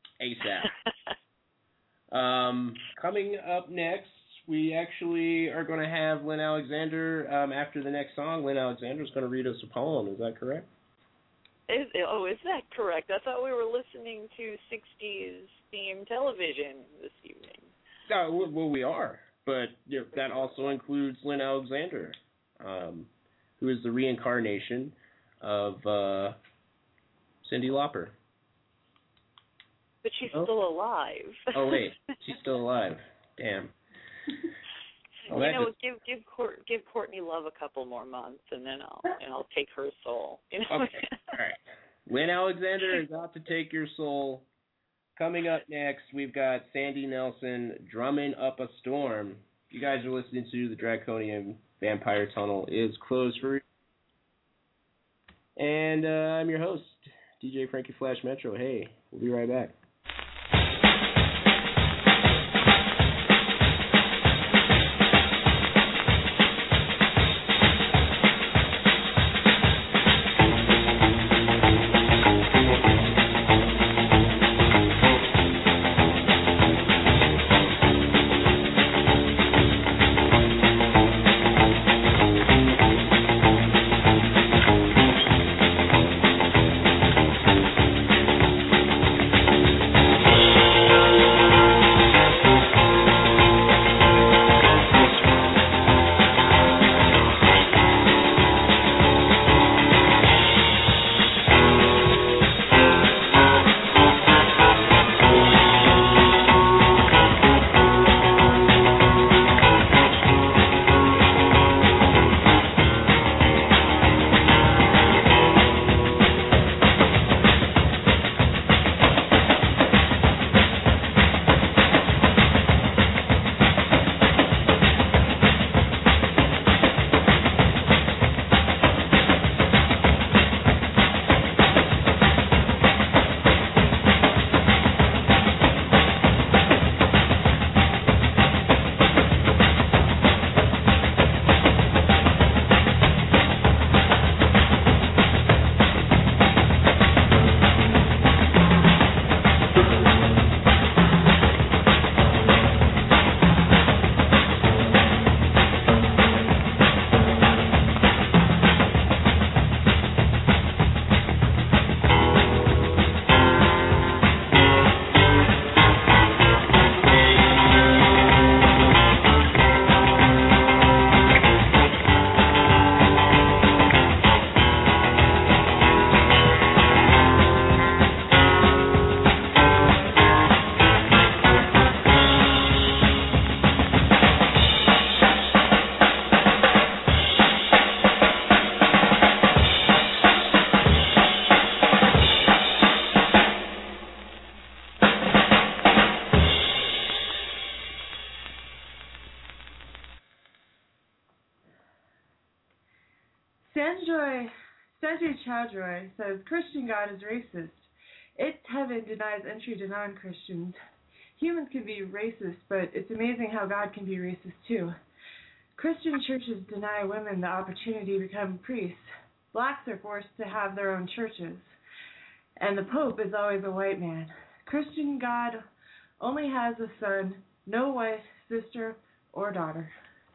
ASAP. um, coming up next, we actually are going to have Lynn Alexander, um, after the next song, Lynn Alexander is going to read us a poem. Is that correct? Is, oh, is that correct? I thought we were listening to sixties themed television this evening. No, well, we are, but you know, that also includes Lynn Alexander, um, who is the reincarnation of uh, Cyndi Lauper. But she's oh. still alive. Oh wait, she's still alive. Damn. Well, you know, just... give give Court, give Courtney Love a couple more months, and then I'll and I'll take her soul. You know. Okay. All right. Lynn Alexander is out to take your soul. Coming up next, we've got Sandy Nelson drumming up a storm. You guys are listening to the Draconian Vampire Tunnel is closed for. And uh, I'm your host, D J Frankie Flash Metro. Hey, we'll be right back. Thank you. Sanjay Chowdhury says, Christian God is racist. Its heaven denies entry to non-Christians. Humans can be racist, but it's amazing how God can be racist too. Christian churches deny women the opportunity to become priests. Blacks are forced to have their own churches. And the Pope is always a white man. Christian God only has a son, no wife, sister, or daughter.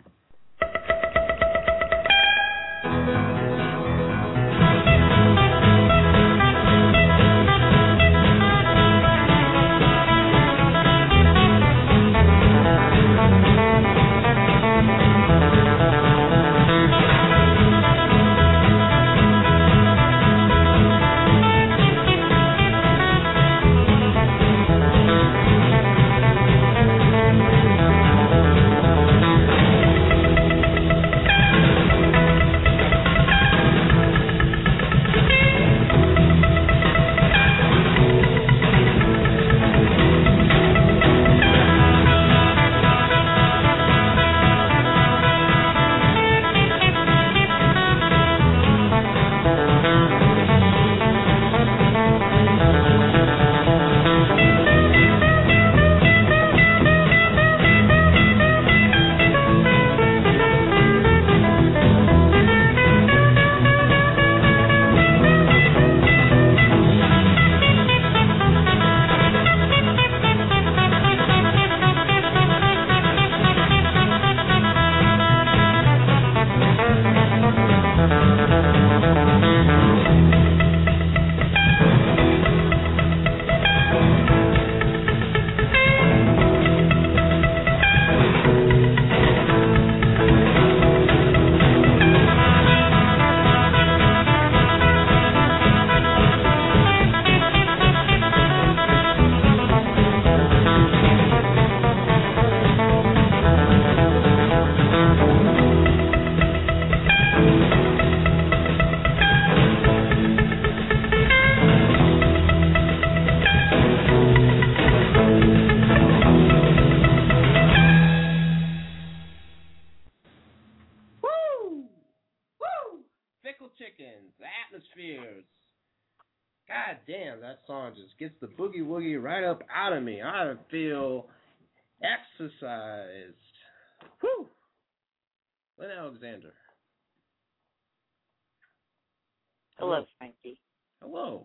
Just gets the boogie woogie right up out of me. I feel exercised. Whew. Lynn Alexander. Hello, Hello, Frankie. Hello.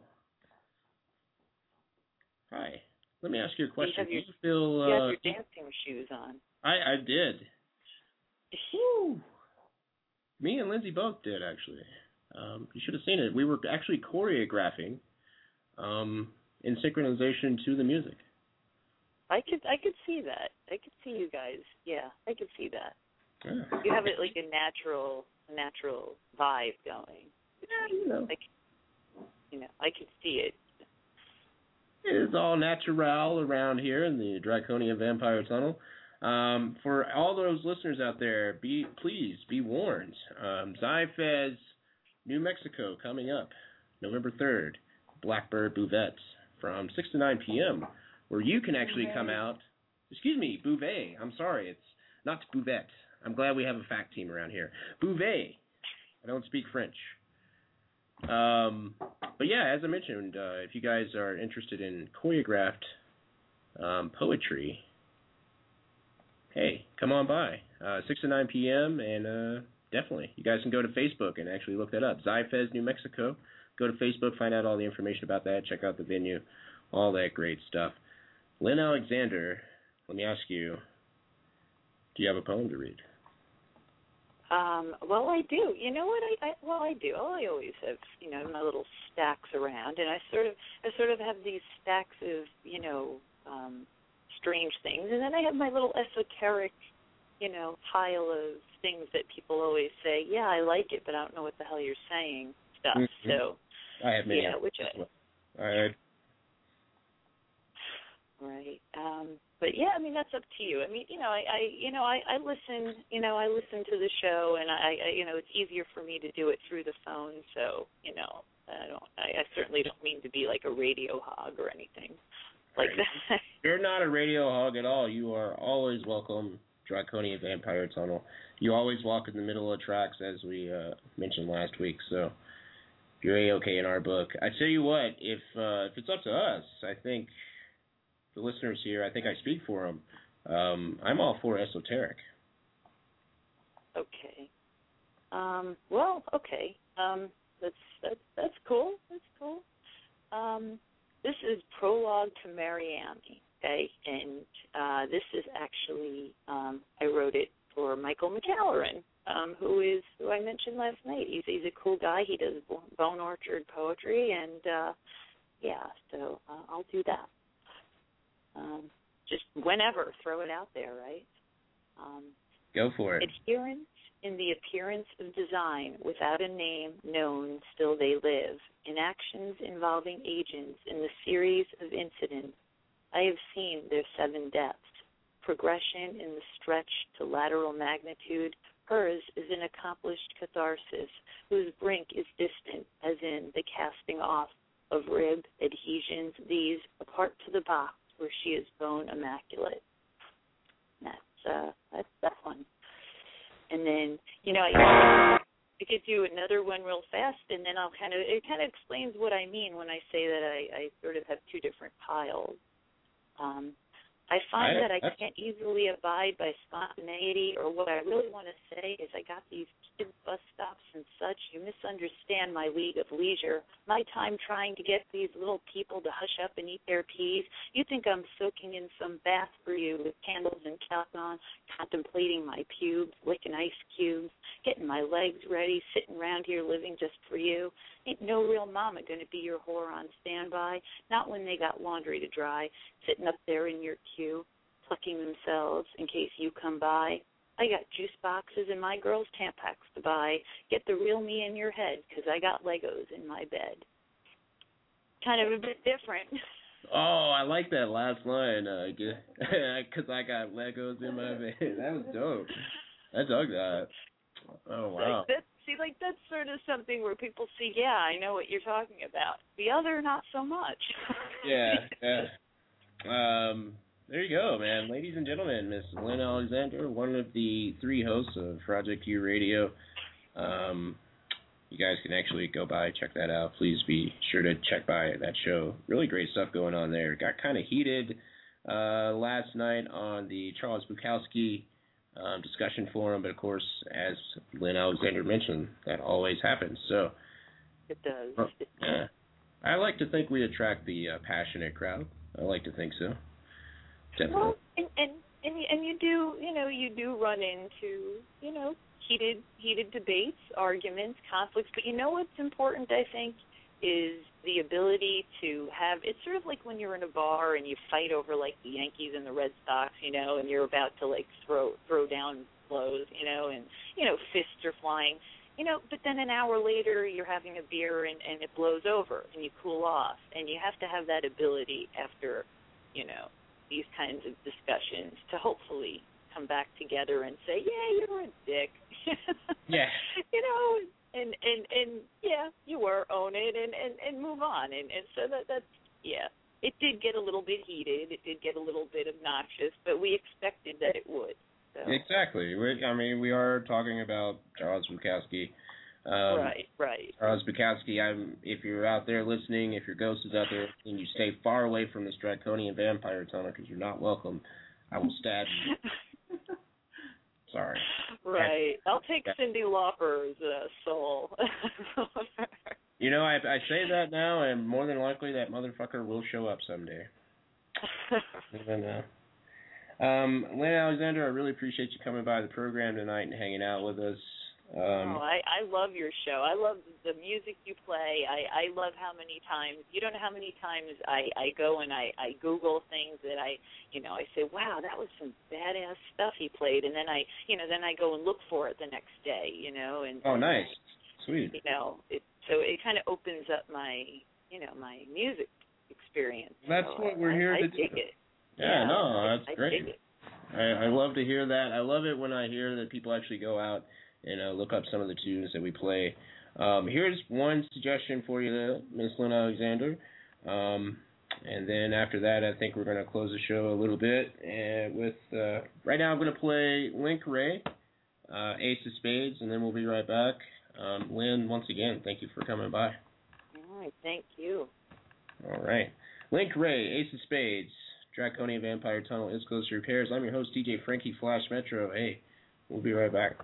Hi. Let me ask you a question. You have your, Do you feel, uh, you have your dancing shoes on. I, I did. Whew. Me and Lindsay both did, actually. Um, you should have seen it. We were actually choreographing um, in synchronization to the music. I could I could see that. I could see you guys. Yeah, I could see that. Yeah. You have it like a natural natural vibe going. Yeah, you know. Like, you know, I could see it. It is all natural around here in the Draconian Vampire Tunnel. Um, for all those listeners out there, be please be warned. Um, Zy-Fez, New Mexico, coming up November third. Blackbird Bouvettes from six to nine p.m., where you can actually come out. Excuse me, Bouvet. I'm sorry, it's not Bouvette. I'm glad we have a fact team around here. Bouvet. I don't speak French. Um, but yeah, as I mentioned, uh, if you guys are interested in choreographed um, poetry, hey, come on by. Uh, six to nine p.m. and uh, definitely, you guys can go to Facebook and actually look that up. Zy-Fez, New Mexico. Go to Facebook, find out all the information about that, check out the venue, all that great stuff. Lynn Alexander, let me ask you, do you have a poem to read? Um, well, I do. You know what? I, I well, I do. I always have, you know, my little stacks around, and I sort of, I sort of have these stacks of, you know, um, strange things, and then I have my little esoteric, you know, pile of things that people always say, yeah, I like it, but I don't know what the hell you're saying stuff. Mm-hmm. So. I have many. Yeah, which I, all right. Right. Um, but yeah, I mean that's up to you. I mean, you know, I, I you know, I, I listen, you know, I listen to the show, and I, I, you know, it's easier for me to do it through the phone. So, you know, I don't, I, I certainly don't mean to be like a radio hog or anything like right. that. You're not a radio hog at all. You are always welcome, Draconian Vampire Tunnel. You always walk in the middle of tracks, as we uh, mentioned last week. So. you're A-okay in our book. I tell you what, if uh, if it's up to us, I think the listeners here, I think I speak for them. Um, I'm all for esoteric. Okay. Um, well, okay. Um, that's that's that's cool. That's cool. Um, this is Prologue to Mariami. Okay, and uh, this is actually um, I wrote it for Michael McCalloran, um, who is who I mentioned last night. He's he's a cool guy. He does Bone Orchard poetry, and uh, yeah, so uh, I'll do that. Um, just whenever, throw it out there, right? Um, Go for it. Adherence in the appearance of design, without a name known, still they live. In actions involving agents in the series of incidents, I have seen their seven depths. Progression in the stretch to lateral magnitude. Hers is an accomplished catharsis, whose brink is distant, as in the casting off of rib adhesions, these apart to the box where she is bone immaculate. That's uh, that's that one. And then, you know, I, I could do another one real fast, and then I'll kind of it kind of explains what I mean when I say that I, I sort of have two different piles. Um, I find I, that I can't easily abide by spontaneity, or what I really want to say is I got these kids bus stops and such. You misunderstand my league of leisure, my time trying to get these little people to hush up and eat their peas. You think I'm soaking in some bath for you with candles and talc on, contemplating my pubes, licking ice cubes, getting my legs ready, sitting around here living just for you. Ain't no real mama going to be your whore on standby, not when they got laundry to dry, sitting up there in your queue, plucking themselves in case you come by. I got juice boxes and my girls' Tampax to buy. Get the real me in your head, because I got Legos in my bed. Kind of a bit different. Oh, I like that last line, because uh, I got Legos in my bed. That was dope. I dug that. Oh, wow. Like that, see, like, that's sort of something where people see, yeah, I know what you're talking about. The other, not so much. yeah, yeah. Um, there you go, man. Ladies and gentlemen, Miss Lynn Alexander, one of the three hosts of Project U Radio. Um, you guys can actually go by, check that out. Please be sure to check by that show. Really great stuff going on there. It got kind of heated uh, last night on the Charles Bukowski um, discussion forum, but of course, as Lynn Alexander mentioned, that always happens. So it does. Uh, yeah, I like to think we attract the uh, passionate crowd. I like to think so. Definitely. Well, and, and and and you do, you know, you do run into, you know, heated heated debates, arguments, conflicts. But you know what's important, I think, is the ability to have. It's sort of like when you're in a bar and you fight over like the Yankees and the Red Sox, you know, and you're about to like throw throw down blows, you know, and you know fists are flying. You know, but then an hour later you're having a beer and, and it blows over and you cool off. And you have to have that ability after, you know, these kinds of discussions to hopefully come back together and say, yeah, you're a dick. yeah. You know, and, and, and yeah, you were, own it and, and, and move on. And, and so that that's, yeah, it did get a little bit heated. It did get a little bit obnoxious, but we expected that it would. So. Exactly. We, I mean, we are talking about Charles Bukowski. Um, right, right. Charles Bukowski, I'm, if you're out there listening, if your ghost is out there listening, you stay far away from this draconian vampire tunnel because you're not welcome. I will stab you. Sorry. Right. I'll take Cyndi Lauper's uh, soul. You know, I, I say that now, and more than likely that motherfucker will show up someday. Even, uh, Um, Lynn Alexander, I really appreciate you coming by the program tonight and hanging out with us. Um, oh, I, I love your show. I love the music you play. I, I love how many times, you don't know how many times I, I go and I, I Google things that I, you know, I say, wow, that was some badass stuff he played. And then I, you know, then I go and look for it the next day, you know. And Oh, nice. Sweet. You know, it, so it kind of opens up my, you know, my music experience. That's so what we're I, here I to dig do. It. Yeah, yeah, no, that's I great. dig it. I, I love to hear that. I love it when I hear that people actually go out and uh, look up some of the tunes that we play. Um, here's one suggestion for you, Miss Lynn Alexander. Um, and then after that, I think we're going to close the show a little bit. And with uh, right now, I'm going to play Link Ray, uh, Ace of Spades, and then we'll be right back. Um, Lynn, once again, thank you for coming by. right. Thank you. All right. Link Ray, Ace of Spades, Draconian Vampire Tunnel, is close to repairs. I'm your host, D J Frankie Flash Metro. Hey, we'll be right back.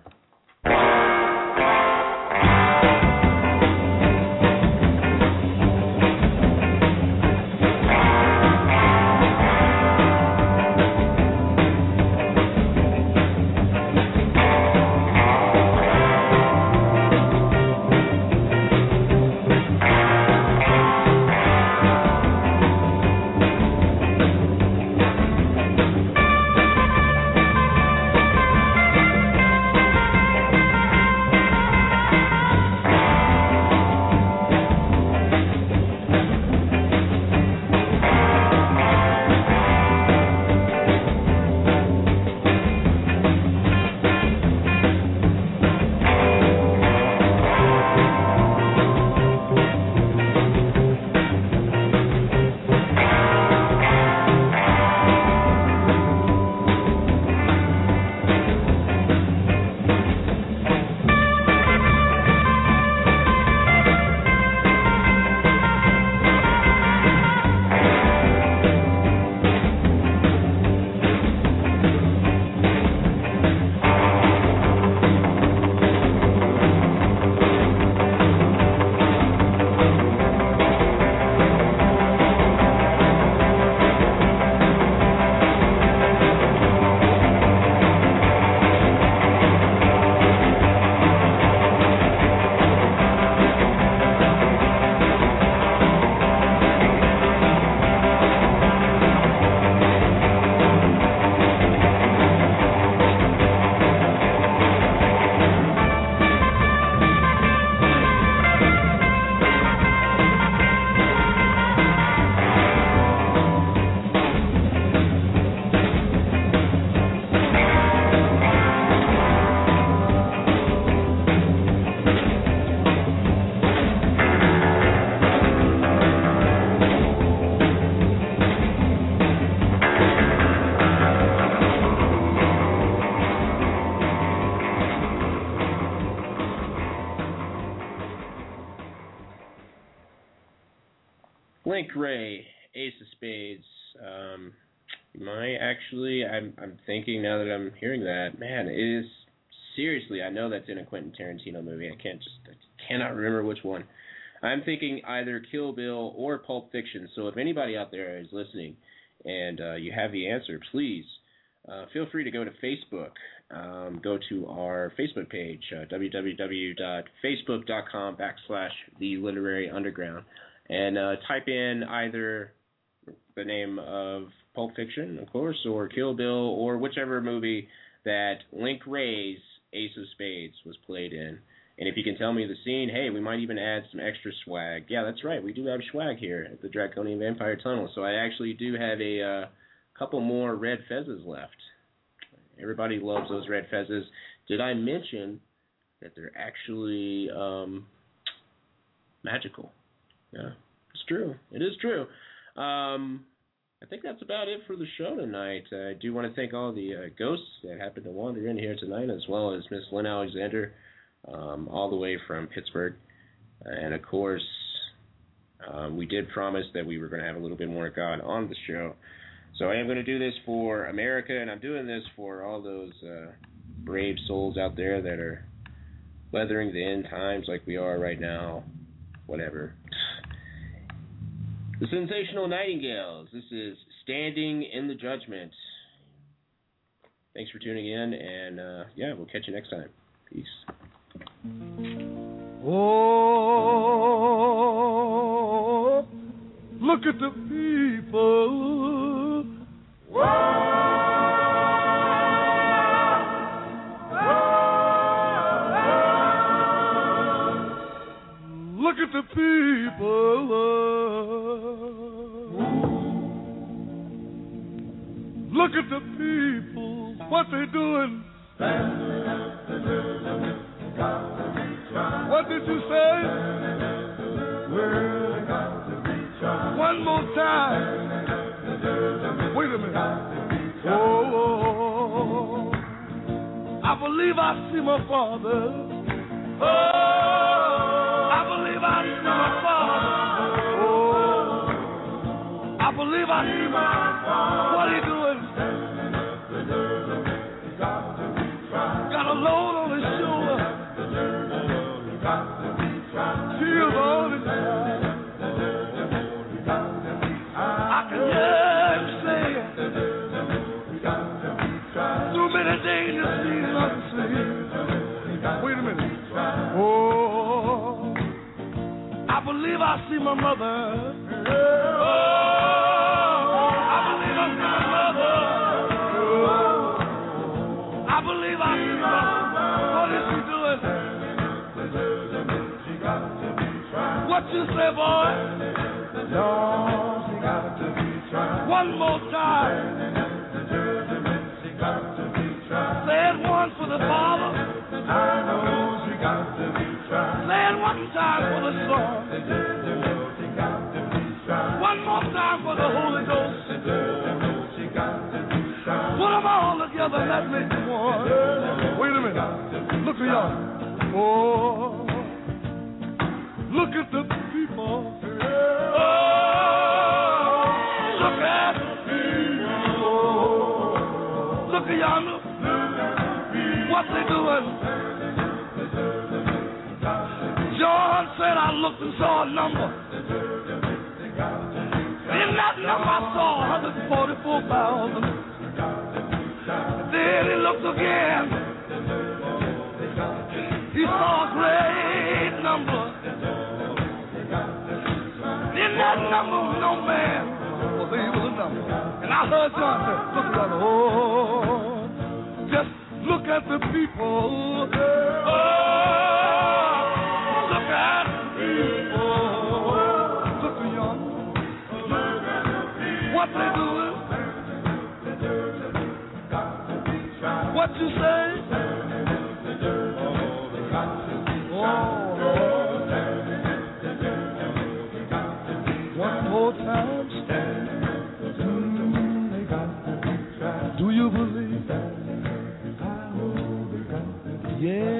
Link Ray, Ace of Spades. Um, my actually, I'm I'm thinking now that I'm hearing that, man, it is seriously. I know that's in a Quentin Tarantino movie. I can't just, I cannot remember which one. I'm thinking either Kill Bill or Pulp Fiction. So if anybody out there is listening and uh, you have the answer, please uh, feel free to go to Facebook. Um, go to our Facebook page, uh, www.facebook.com backslash The Literary Underground, and uh, type in either the name of Pulp Fiction, of course, or Kill Bill, or whichever movie that Link Ray's Ace of Spades was played in. And if you can tell me the scene, hey, we might even add some extra swag. Yeah, that's right. We do have swag here at the Draconian Vampire Tunnel. So I actually do have a uh, couple more red fezzes left. Everybody loves those red fezzes. Did I mention that they're actually um, magical? Yeah, it's true. It is true. Um, I think that's about it for the show tonight. Uh, I do want to thank all the uh, ghosts that happened to wander in here tonight, as well as Miss Lynn Alexander, um, all the way from Pittsburgh. And, of course, um, we did promise that we were going to have a little bit more God on the show. So I am going to do this for America, and I'm doing this for all those uh, brave souls out there that are weathering the end times like we are right now. Whatever. The Sensational Nightingales. This is Standing in the Judgment. Thanks for tuning in, and uh, yeah, we'll catch you next time. Peace. Oh, look at the people. Whoa. Look at the people. Look at the people. What they doing? What did you say? One more time. Wait a minute. Oh, I believe I see my father. Oh, I believe I see my father. believe I see my what he doing? Got a load on his shoulder. Tears on his eyes. I can hear him saying, too many dangerous things unseen. Wait a minute. Oh, I believe I see my mother. Oh, I believe I see my mother. Oh, I believe I see my mother. What is she doing? What you say, boy? No, she got to be tried. One more time. Say it once for the Father. I know she got to be tried. Say it one time for the Son. One more time for the Holy Ghost. Put them all together and that makes one. Wait a minute. Look at y'all. Oh, look at the people. Oh, look at the people. Look at yonder. What they doing? John said I looked and saw a number. In that number I saw one hundred forty-four thousand. Then he looked again. He saw a great number. In that number was no man. Well, there was a number. And I heard John say, look at the oh, just look at the people. Oh, look at the people. Look at young. What they doing? What you say? Oh, Lord. One more time, stand. Mm, they got to be tried. Do you believe that? I know they got to be tried. Yeah.